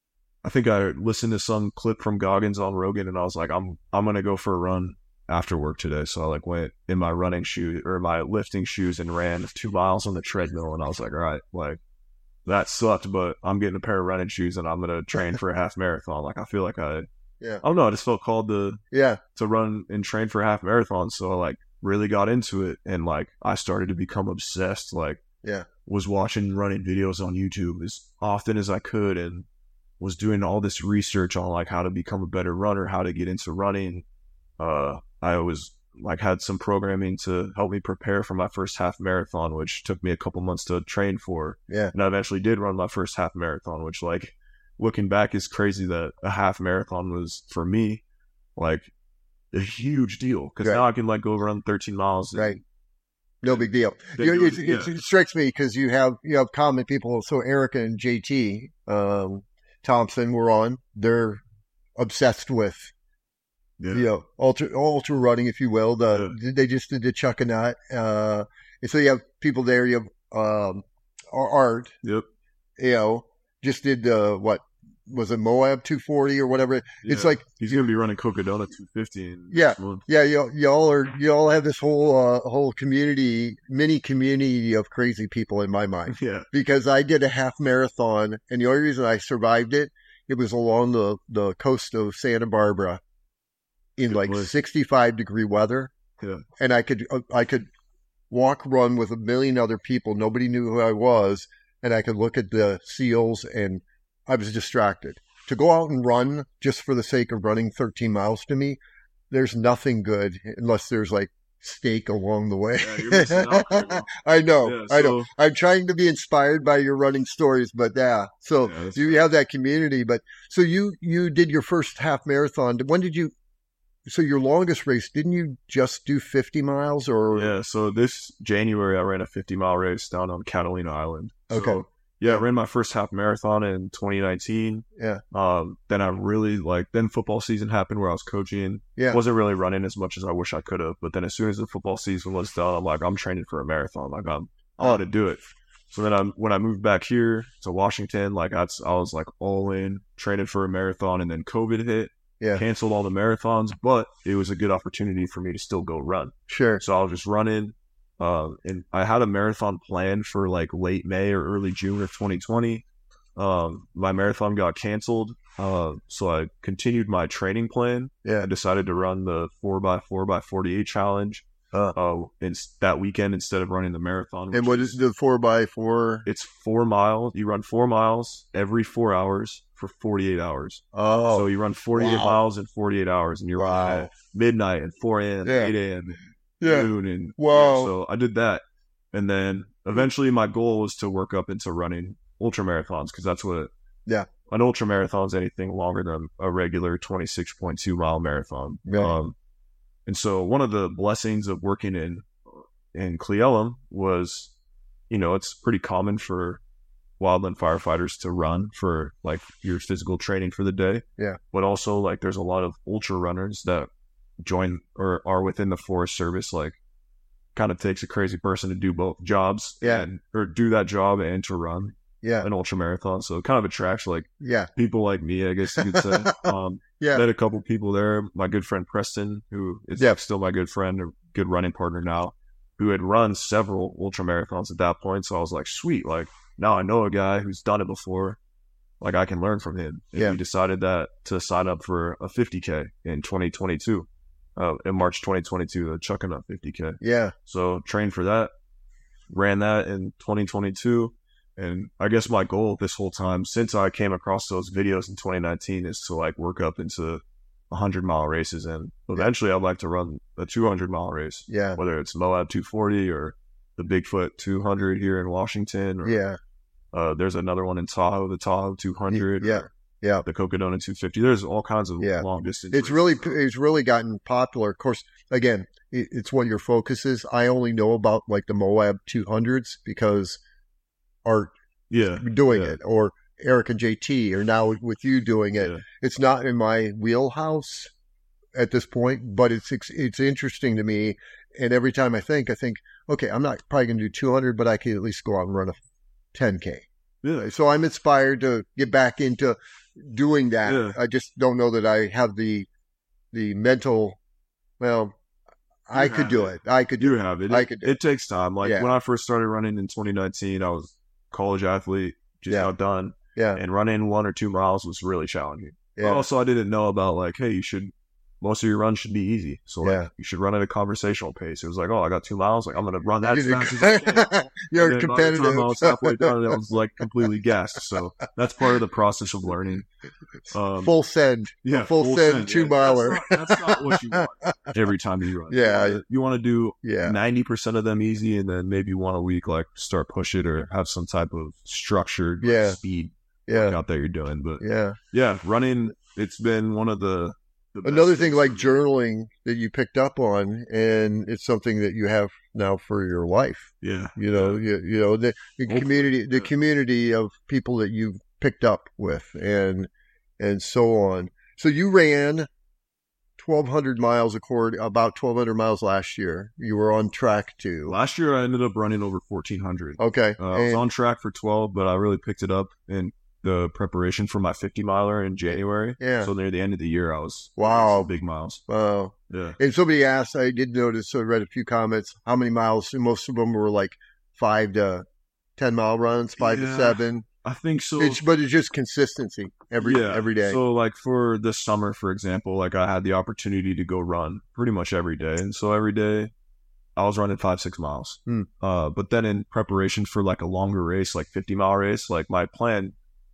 I think I listened to some clip from Goggins on Rogan, and I was like, I'm I'm gonna go for a run after work today. So I like went in my running shoes or my lifting shoes and ran two miles on the treadmill, and I was like, all right, like that sucked, but I'm getting a pair of running shoes and I'm gonna train for a half marathon. Like I feel like I yeah I don't know, I just felt called to yeah to run and train for a half marathon. So I like really got into it, and like I started to become obsessed. Like yeah was watching running videos on YouTube as often as I could, and was doing all this research on like how to become a better runner, how to get into running. Uh, I was like had some programming to help me prepare for my first half marathon, which took me a couple months to train for. Yeah. And I eventually did run my first half marathon, which like looking back is crazy that a half marathon was for me like a huge deal, because right. now I can like go run thirteen miles. And, right. No big deal. They You know, do it, it, it, yeah. it strikes me because you have you have common people. So Erica and J T um, Thompson were on. They're obsessed with Yeah. you know ultra ultra running, if you will. The Yeah. they just did the Chuck and Nut. Uh, and so you have people there. You have um, Art. Yep. You know, just did uh, what was it Moab two forty or whatever. Yeah. It's like he's gonna be running Cocodona two fifty in Yeah. next month. Yeah, y'all, y'all are y'all have this whole uh, whole community, mini community of crazy people in my mind. Yeah. Because I did a half marathon, and the only reason I survived it, it was along the, the coast of Santa Barbara in Good like place. sixty-five degree weather, Yeah. and I could uh, I could walk run with a million other people. Nobody knew who I was, and I could look at the seals, and I was distracted. To go out and run just for the sake of running thirteen miles, to me, there's nothing good unless there's like steak along the way. Yeah, you're missing out there. I know, Yeah, I know. so- I'm trying to be inspired by your running stories, but yeah. So Yeah, that's you have that community. But so you you did your first half marathon. When did you? So your longest race, didn't you just do fifty miles or? Yeah, so this January I ran a fifty mile race down on Catalina Island. So, Okay. yeah, I ran my first half marathon in twenty nineteen. Yeah. Um, then I really like, then football season happened where I was coaching. Yeah. Wasn't really running as much as I wish I could have. But then as soon as the football season was done, I'm like, I'm training for a marathon. Like I'm, I want to do it. So then I, when I moved back here to Washington, like I, I was like all in training for a marathon, and then COVID hit. Yeah. Canceled all the marathons, but it was a good opportunity for me to still go run. Sure. So I was just running, uh, and I had a marathon planned for like late May or early June of twenty twenty. Um, my marathon got canceled, uh, so I continued my training plan. Yeah. I decided to run the four by four by forty-eight challenge Uh, uh, in, that weekend instead of running the marathon. and which what is the four by four? It's four miles. You run four miles every four hours for forty-eight hours. Oh, So you run forty-eight wow. miles in forty-eight hours, and you're running wow. at midnight and four a.m., Yeah. eight a.m., Yeah. noon, and Wow. yeah, so I did that, and then eventually my goal was to work up into running ultra marathons, because that's what Yeah. an ultra marathon is, anything longer than a regular twenty-six point two mile marathon. Right. Um, and so one of the blessings of working in in Cle Elum was, you know, it's pretty common for wildland firefighters to run for like your physical training for the day. Yeah. But also like there's a lot of ultra runners that join or are within the Forest Service. Like kind of takes a crazy person to do both jobs. Yeah. And, or do that job and to run Yeah. an ultra marathon. So it kind of attracts like Yeah. people like me, I guess you could say. um, Yeah. Met a couple people there. My good friend Preston, who is Yeah. still my good friend, a good running partner now, who had run several ultra marathons at that point. So I was like, sweet, like now I know a guy who's done it before. Like I can learn from him. And Yeah. we decided that to sign up for a fifty K in twenty twenty-two, uh, in March twenty twenty-two, the Chuckanut fifty K. Yeah. So trained for that, ran that in twenty twenty-two. And I guess my goal this whole time, since I came across those videos in twenty nineteen, is to like work up into one hundred mile races. And eventually I'd like to run a two hundred mile race, Yeah. whether it's Moab two forty or the Bigfoot two hundred here in Washington. Or, Yeah. uh, there's another one in Tahoe, the Tahoe two hundred. Yeah. or Yeah. The Cocodona two fifty. There's all kinds of Yeah. long distance. It's races. really, it's really gotten popular. Of course, again, it, it's what your focus is. I only know about like the Moab two hundreds because are yeah, doing yeah. it, or Eric and J T, or now with you doing it. Yeah. It's not in my wheelhouse at this point, but it's it's interesting to me. And every time I think, I think, okay, I'm not probably going to do two hundred, but I can at least go out and run a ten K. Yeah. So I'm inspired to get back into doing that. Yeah. I just don't know that I have the the mental. Well, I You could have do it. it. I could do You it. have it. I It, could do it takes time. Like Yeah. when I first started running in twenty nineteen, I was a college athlete, just Yeah. outdone, Yeah, and running one or two miles was really challenging. But yeah, also, I didn't know about like, hey, you should. Most of your runs should be easy, so like Yeah. you should run at a conversational pace. It was like, oh, I got two miles, like I'm gonna run that as fast as I can. You're And then by the competitive. time I was halfway done, I was like completely gassed. So that's part of the process of learning. Um, full send. yeah, full send two yeah. miler. That's not, that's not what you want every time you run. Yeah. you, you want to do Yeah, ninety percent of them easy, and then maybe one a week, like start push it or have some type of structured like, Yeah. speed yeah, workout that you're doing. But yeah. yeah, running, it's been one of the, the best Another thing things like for me. journaling that you picked up on, and it's something that you have now for your life. Yeah, You know, you, you know the, the Hopefully, community, the yeah. community of people that you've picked up with, and and so on. So you ran twelve hundred miles, accord about twelve hundred miles last year. You were on track to. last year I ended up running over fourteen hundred. Okay, Uh, I was and- on track for twelve, but I really picked it up in the preparation for my fifty miler in January. Yeah. So near the end of the year, I was Wow. big miles. wow. Yeah. And somebody asked, I did notice, so I read a few comments, how many miles? And most of them were like five to ten mile runs, five to Yeah. seven. I think so. It's but it's just consistency every yeah. every day. So like for this summer, for example, like I had the opportunity to go run pretty much every day. And so every day I was running five, six miles. Hmm. Uh, but then in preparation for like a longer race, like fifty mile race, like my plan,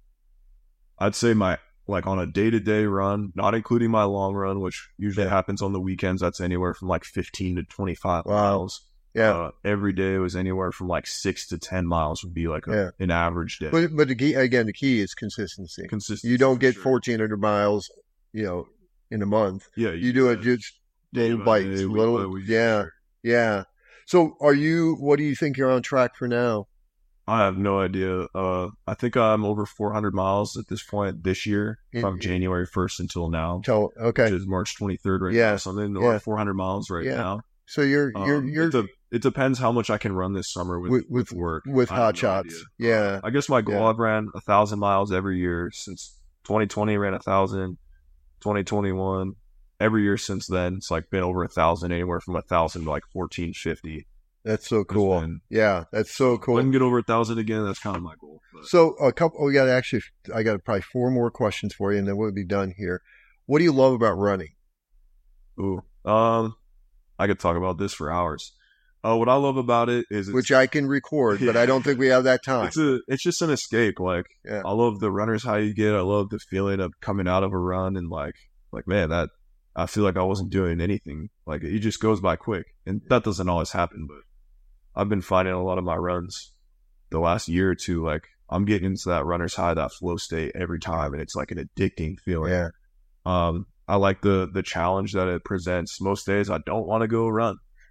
I'd say my, like on a day to day run, not including my long run, which usually Yeah. happens on the weekends, that's anywhere from like fifteen to twenty-five Wow. miles. yeah. Uh, every day was anywhere from like six to ten miles would be like a, Yeah. an average day. But but the key, again, the key is consistency. Consistency. You don't for get sure. fourteen hundred miles, you know, in a month. Yeah. You do it just day little by bites, day, week little, by week. yeah, yeah. So, are you? What do you think you're on track for now? I have no idea. Uh, I think I'm over four hundred miles at this point this year, In- from January first until now, Tell okay. which is March twenty-third right Yeah. now. So I'm in Yeah. over four hundred miles right Yeah. now. So you're you're Um, you're it, de- it depends how much I can run this summer with, With- with, with- work. with I have hot no shots. idea. Yeah. I guess my goal, Yeah. I've ran a thousand miles every year since twenty twenty, ran a thousand, twenty twenty-one. Every year since then, it's like been over a thousand, anywhere from a thousand to like fourteen fifty. That's so It's cool. been- Yeah, that's so If I cool. can get over a thousand again, that's kind of my goal. But- So a couple. We got actually. I got probably four more questions for you, and then we'll be done here. What do you love about running? Ooh, um, I could talk about this for hours. Uh, what I love about it is it's, Which I can record, but I don't think we have that time. it's a, it's just an escape. Like, Yeah. I love the runner's high you get. I love the feeling of coming out of a run and like, like man, that I feel like I wasn't doing anything. Like it just goes by quick, and that doesn't always happen. But I've been finding a lot of my runs the last year or two, like I'm getting into that runner's high, that flow state every time, and it's like an addicting feeling. Yeah. Um, I like the the challenge that it presents. Most days I don't want to go run.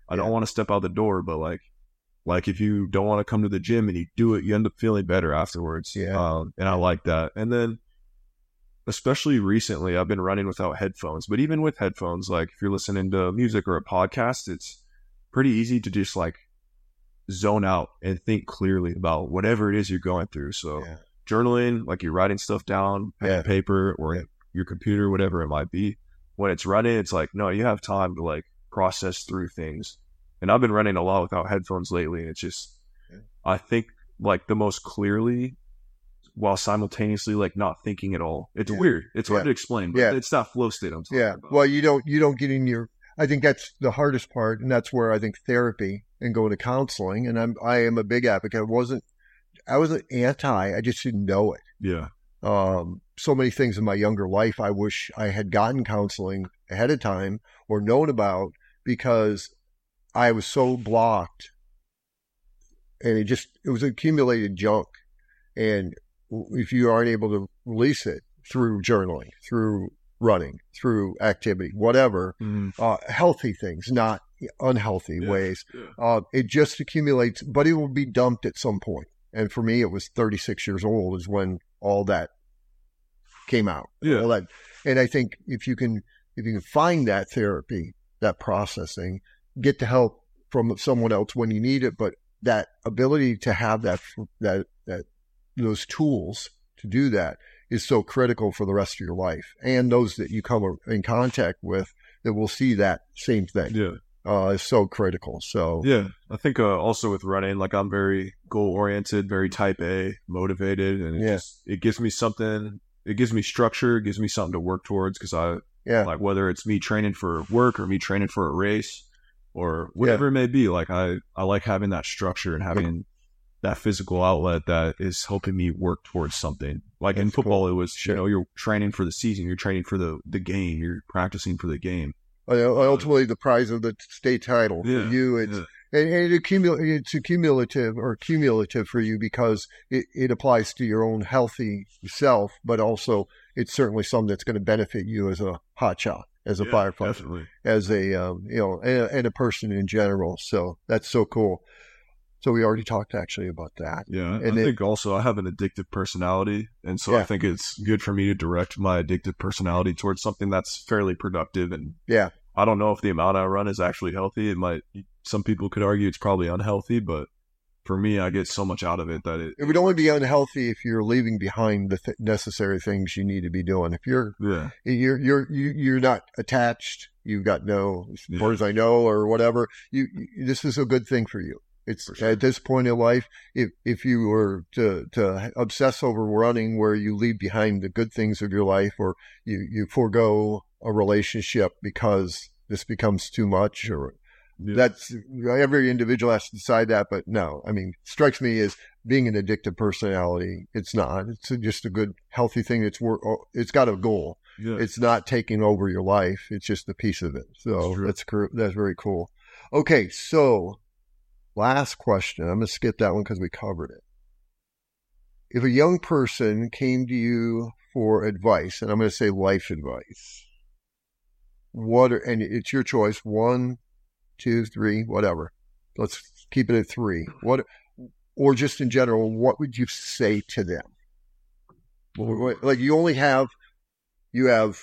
I Yeah. don't want to step out the door, but like, like if you don't want to come to the gym and you do it, you end up feeling better afterwards. Yeah. Um, and I like that. And then, especially recently, I've been running without headphones. But even with headphones, like if you're listening to music or a podcast, it's pretty easy to just like zone out and think clearly about whatever it is you're going through. So Yeah. journaling, like you're writing stuff down, pen Yeah. and paper, or Yeah. your computer, whatever it might be. When it's running, it's like, no, you have time to like process through things. And I've been running a lot without headphones lately. And it's just, Yeah. I think like the most clearly while simultaneously like not thinking at all. It's Yeah. weird. It's hard Yeah. to explain, but Yeah. it's that flow state I'm talking Yeah. about. Well, you don't you don't get in your. I think that's the hardest part, and that's where I think therapy and going to counseling. And I'm I am a big advocate. I wasn't I wasn't anti. I just didn't know it. Yeah. Um, so many things in my younger life I wish I had gotten counseling ahead of time or known about, because I was so blocked, and it just it was accumulated junk. And if you aren't able to release it through journaling, through running, through activity, whatever, Mm-hmm. uh, healthy things, not unhealthy Yeah. ways, Yeah. uh, it just accumulates, but it will be dumped at some point. And for me, it was thirty-six years old is when all that came out. Yeah. All that, and I think if you can, if you can find that therapy, that processing, get the help from someone else when you need it, but that ability to have that, that, that, those tools to do that is so critical for the rest of your life. And those that you come in contact with that will see that same thing. Yeah. Uh, is so critical. So Yeah. I think uh, also with running, like I'm very goal oriented, very type A, motivated, and it Yeah. just it gives me something. It gives me structure. It gives me something to work towards, because I yeah, like whether it's me training for work or me training for a race or whatever it may be. Like I I like having that structure and having that physical outlet that is helping me work towards something. Like in That's football, cool. it was Sure. you know you're training for the season, you're training for the the game, you're practicing for the game. Uh, ultimately the prize of the state title Yeah, for you. It's yeah. and, and it accumul- it's accumulative or cumulative for you because it, it applies to your own healthy self, but also it's certainly something that's going to benefit you as a hotshot, as a Yeah, firefighter, definitely. as a um, you know, and, and a person in general. So that's so cool. So we already talked actually about that. Yeah, And I it- think also I have an addictive personality, and so I Yeah. think it's good for me to direct my addictive personality towards something that's fairly productive. And Yeah. I don't know if the amount I run is actually healthy. It might. Some people could argue it's probably unhealthy, but for me, I get so much out of it that it. It would only be unhealthy if you're leaving behind the th- necessary things you need to be doing. If you're Yeah, you're you're you- you're not attached, you've got no, as far Yeah. as I know, or whatever. You, you this is a good thing for you. It's For sure. at this point in life, if if you were to to obsess over running, where you leave behind the good things of your life, or you you forego a relationship because this becomes too much, or yeah. that's every individual has to decide that. But no, I mean, strikes me as being an addictive personality. It's not. It's just a good, healthy thing. It's work. It's got a goal. yeah. It's not taking over your life. It's just a piece of it. So That's true. that's cor- that's very cool. Okay, so last question. I'm gonna skip that one because we covered it. If a young person came to you for advice, and I'm going to say life advice, what are, and it's your choice, one, two, three, whatever. Let's keep it at three. What, or just in general, what would you say to them? What- what- Like you only have, you have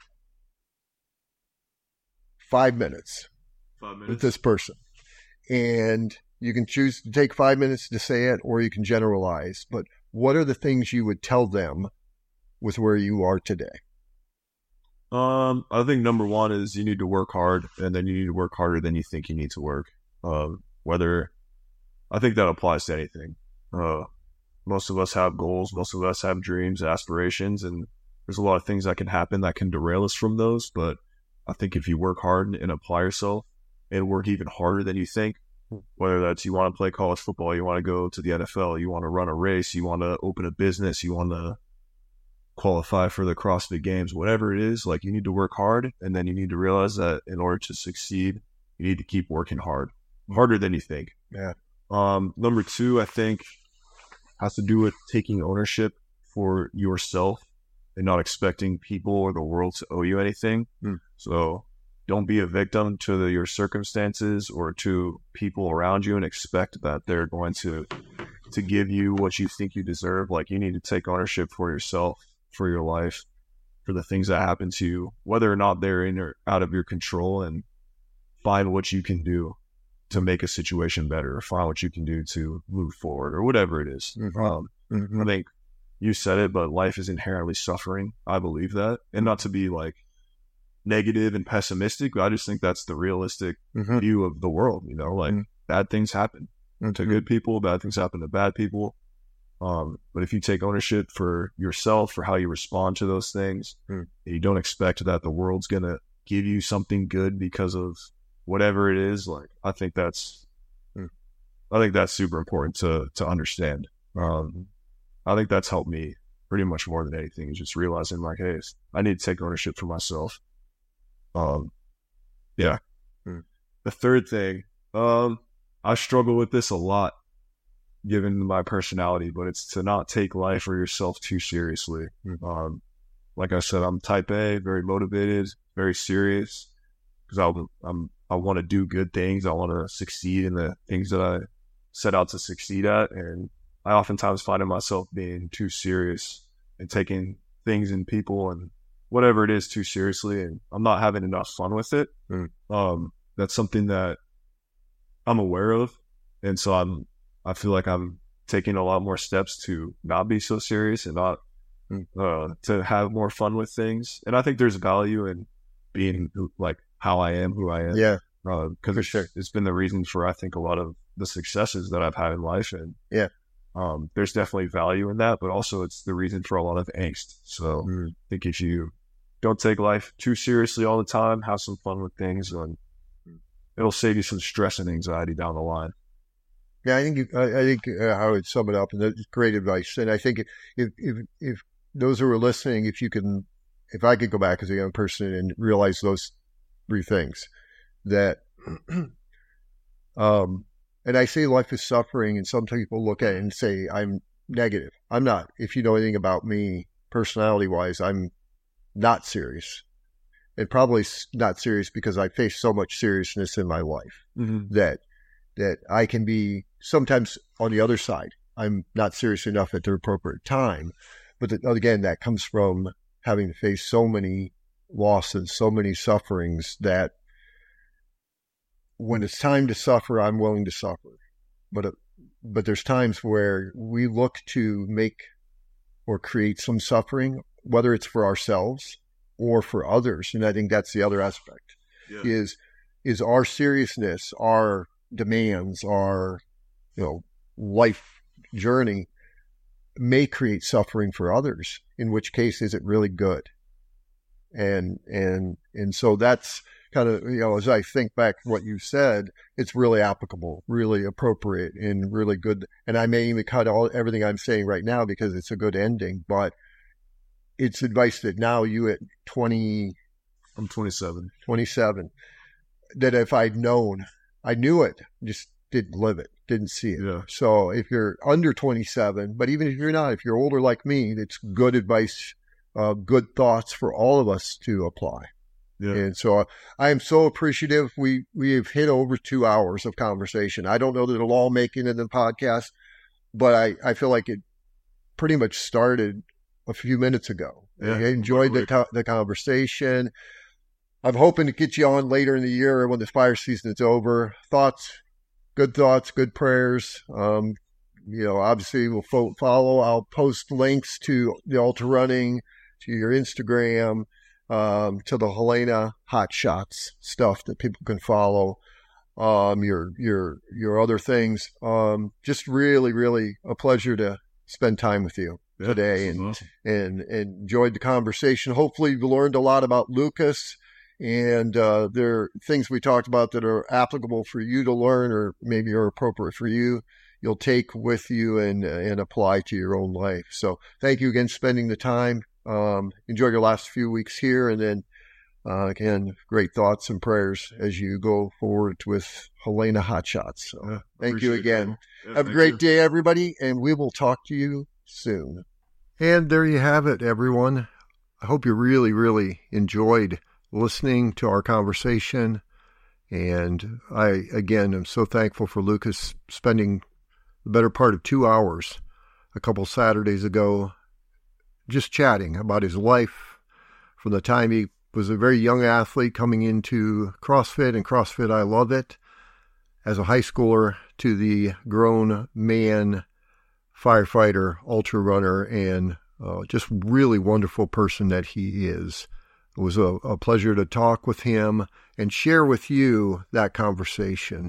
five minutes Five with minutes. this person, and you can choose to take five minutes to say it, or you can generalize. But what are the things you would tell them with where you are today? Um, I think number one is you need to work hard, and then you need to work harder than you think you need to work. Um, whether I think that applies to anything. Uh, most of us have goals, most of us have dreams, aspirations, and there's a lot of things that can happen that can derail us from those. But I think if you work hard and apply yourself and work even harder than you think, whether that's you want to play college football, you want to go to the N F L, you want to run a race, you want to open a business, you want to qualify for the CrossFit Games, whatever it is, like you need to work hard, and then you need to realize that in order to succeed, you need to keep working hard, harder than you think. Yeah. Um, number two, I think, has to do with taking ownership for yourself and not expecting people or the world to owe you anything. Hmm. So don't be a victim to the, your circumstances or to people around you and expect that they're going to to give you what you think you deserve. Like, you need to take ownership for yourself, for your life, for the things that happen to you, whether or not they're in or out of your control, and find what you can do to make a situation better, or find what you can do to move forward, or whatever it is. Mm-hmm. Um, Mm-hmm. I think you said it, but life is inherently suffering. I believe that. And not to be like negative and pessimistic, but I just think that's the realistic Mm-hmm. view of the world. You know, like, Mm-hmm. bad things happen Mm-hmm. to good people, bad things happen to bad people. Um, but if you take ownership for yourself, for how you respond to those things, Mm. and you don't expect that the world's going to give you something good because of whatever it is, like, I think that's, Mm. I think that's super important to, to understand. Um, I think that's helped me pretty much more than anything, is just realizing, like, hey, I need to take ownership for myself. Um, yeah. Mm. The third thing, um, I struggle with this a lot, given my personality, but it's to not take life or yourself too seriously. Mm. Um, like I said, I'm type A, very motivated, very serious, because I'm, I'm, I want to do good things. I want to succeed in the things that I set out to succeed at. And I oftentimes find myself being too serious and taking things and people and whatever it is too seriously. And I'm not having enough fun with it. Mm. Um, that's something that I'm aware of. And so I'm, I feel like I'm taking a lot more steps to not be so serious and not, uh, to have more fun with things. And I think there's value in being who, like how I am, who I am. Yeah. Uh, cause it's, sure. it's been the reason for, I think, a lot of the successes that I've had in life. And yeah, um, there's definitely value in that, but also it's the reason for a lot of angst. So mm. I think if you don't take life too seriously all the time, have some fun with things, and it'll save you some stress and anxiety down the line. Yeah, I think you, I, I think uh, I would sum it up, and that's great advice. And I think if if if those who are listening, if you can, if I could go back as a young person and realize those three things, that, um, and I say life is suffering, and some people look at it and say I'm negative. I'm not. If you know anything about me, personality wise, I'm not serious, and probably not serious because I face so much seriousness in my life Mm-hmm. that. that I can be sometimes on the other side. I'm not serious enough at the appropriate time. But the, again, that comes from having to face so many losses, so many sufferings, that when it's time to suffer, I'm willing to suffer. But, but there's times where we look to make or create some suffering, whether it's for ourselves or for others. And I think that's the other aspect, Yeah. is, is our seriousness, our demands, our, you know, life journey may create suffering for others, in which case is it really good? And, and, and so that's kind of, you know, as I think back what you said, it's really applicable, really appropriate, and really good. And I may even cut all everything I'm saying right now because it's a good ending, but it's advice that now you at twenty, I'm twenty-seven, twenty-seven, that if I'd known, I knew it, just didn't live it, didn't see it. Yeah. So if you're under twenty-seven, but even if you're not, if you're older like me, it's good advice, uh, good thoughts for all of us to apply. Yeah. And so I am so appreciative. We, we have hit over two hours of conversation. I don't know that it'll all make it in the podcast, but I, I feel like it pretty much started a few minutes ago. Yeah. I enjoyed the, co- the conversation. I'm hoping to get you on later in the year when the fire season is over. Thoughts, good thoughts, good prayers. Um, you know, obviously we'll fo- follow. I'll post links to the Ultra Running, to your Instagram, um, to the Helena Hot Shots stuff that people can follow. Um, your, your, your other things. Um, just really, really a pleasure to spend time with you Yeah, today, this is and, awesome. and, and enjoyed the conversation. Hopefully you learned a lot about Lucas. And uh, there are things we talked about that are applicable for you to learn, or maybe are appropriate for you, you'll take with you and and apply to your own life. So thank you again for spending the time. Um, enjoy your last few weeks here. And then, uh, again, great thoughts and prayers as you go forward with Helena Hot Shots. So Yeah, thank you appreciate again. that. Yeah, Have a thank great you. day, everybody, and we will talk to you soon. And there you have it, everyone. I hope you really, really enjoyed listening to our conversation. And I, again, am so thankful for Lucas spending the better part of two hours a couple Saturdays ago just chatting about his life from the time he was a very young athlete coming into CrossFit and CrossFit I Love It as a high schooler to the grown man firefighter, ultra runner, and uh, just really wonderful person that he is. It was a, a pleasure to talk with him and share with you that conversation.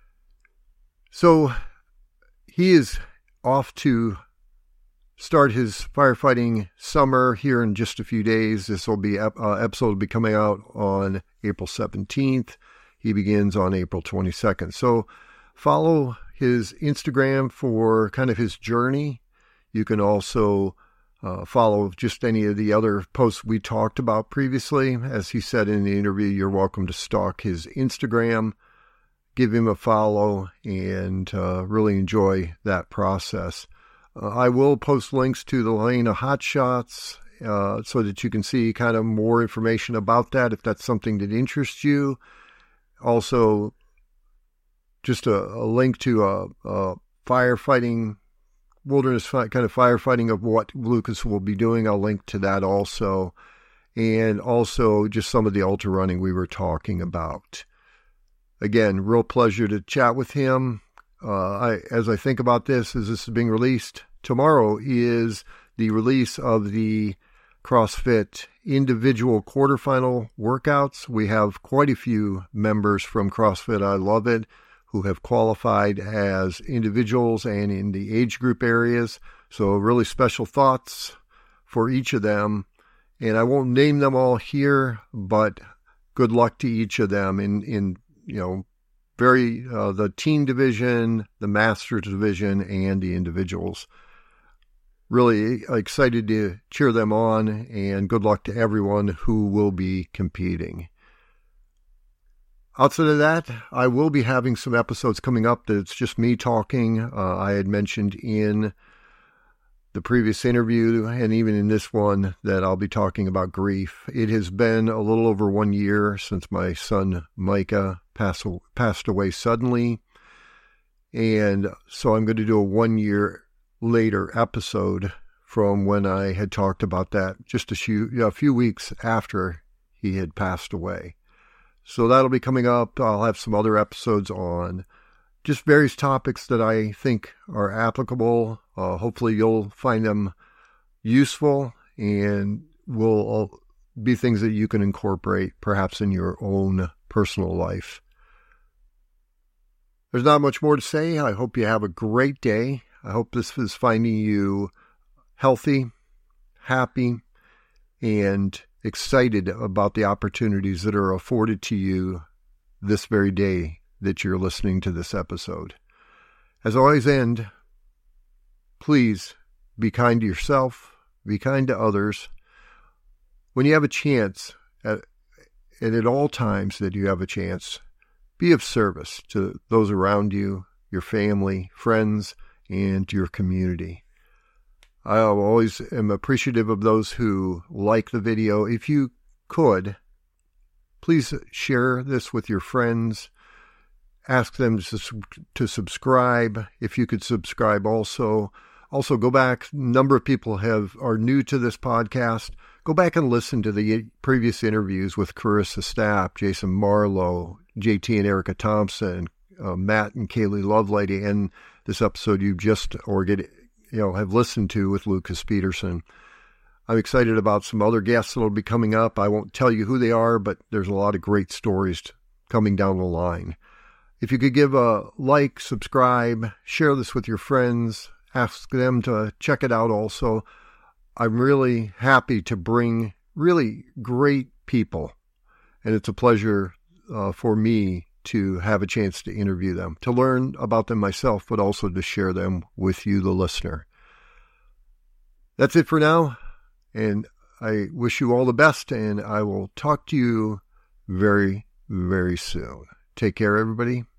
So he is off to start his firefighting summer here in just a few days. This will be uh, episode will be coming out on April seventeenth. He begins on April twenty-second. So follow his Instagram for kind of his journey. You can also uh, follow just any of the other posts we talked about previously. As he said in the interview, you're welcome to stalk his Instagram, give him a follow, and uh, really enjoy that process. Uh, I will post links to the Lahaina Hot Shots uh, so that you can see kind of more information about that if that's something that interests you. Also, just a, a link to a, a firefighting, wilderness fi- kind of firefighting of what Lucas will be doing. I'll link to that also. And also just some of the ultra running we were talking about. Again, real pleasure to chat with him. Uh, I, as I think about this, as this is being released, tomorrow is the release of the CrossFit individual quarterfinal workouts. We have quite a few members from CrossFit I Love It who have qualified as individuals and in the age group areas. So really special thoughts for each of them. And I won't name them all here, but good luck to each of them in, in you know, very uh, the team division, the masters division, and the individuals. Really excited to cheer them on, and good luck to everyone who will be competing. Outside of that, I will be having some episodes coming up that's just me talking. Uh, I had mentioned in the previous interview and even in this one that I'll be talking about grief. It has been a little over one year since my son Micah passed, passed away suddenly. And so I'm going to do a one year later episode from when I had talked about that just a few, a few weeks after he had passed away. So that'll be coming up. I'll have some other episodes on just various topics that I think are applicable. Uh, hopefully you'll find them useful and will be things that you can incorporate perhaps in your own personal life. There's not much more to say. I hope you have a great day. I hope this is finding you healthy, happy, and excited about the opportunities that are afforded to you this very day that you're listening to this episode. As I always end, please be kind to yourself, be kind to others. When you have a chance, at, and at all times that you have a chance, be of service to those around you, your family, friends, and your community. I always am appreciative of those who like the video. If you could, please share this with your friends. Ask them to, to subscribe. If you could subscribe also. Also, go back. A number of people have are new to this podcast. Go back and listen to the previous interviews with Carissa Stapp, Jason Marlowe, J T and Erica Thompson, uh, Matt and Kaylee Lovelady, and this episode you just or get you know have listened to with Lucas Peterson. I'm excited about some other guests that will be coming up. I won't tell you who they are, but there's a lot of great stories coming down the line. If you could give a like, subscribe, share this with your friends, ask them to check it out also. I'm really happy to bring really great people, and it's a pleasure uh, for me to have a chance to interview them, to learn about them myself, but also to share them with you, the listener. That's it for now, and I wish you all the best, and I will talk to you very, very soon. Take care, everybody.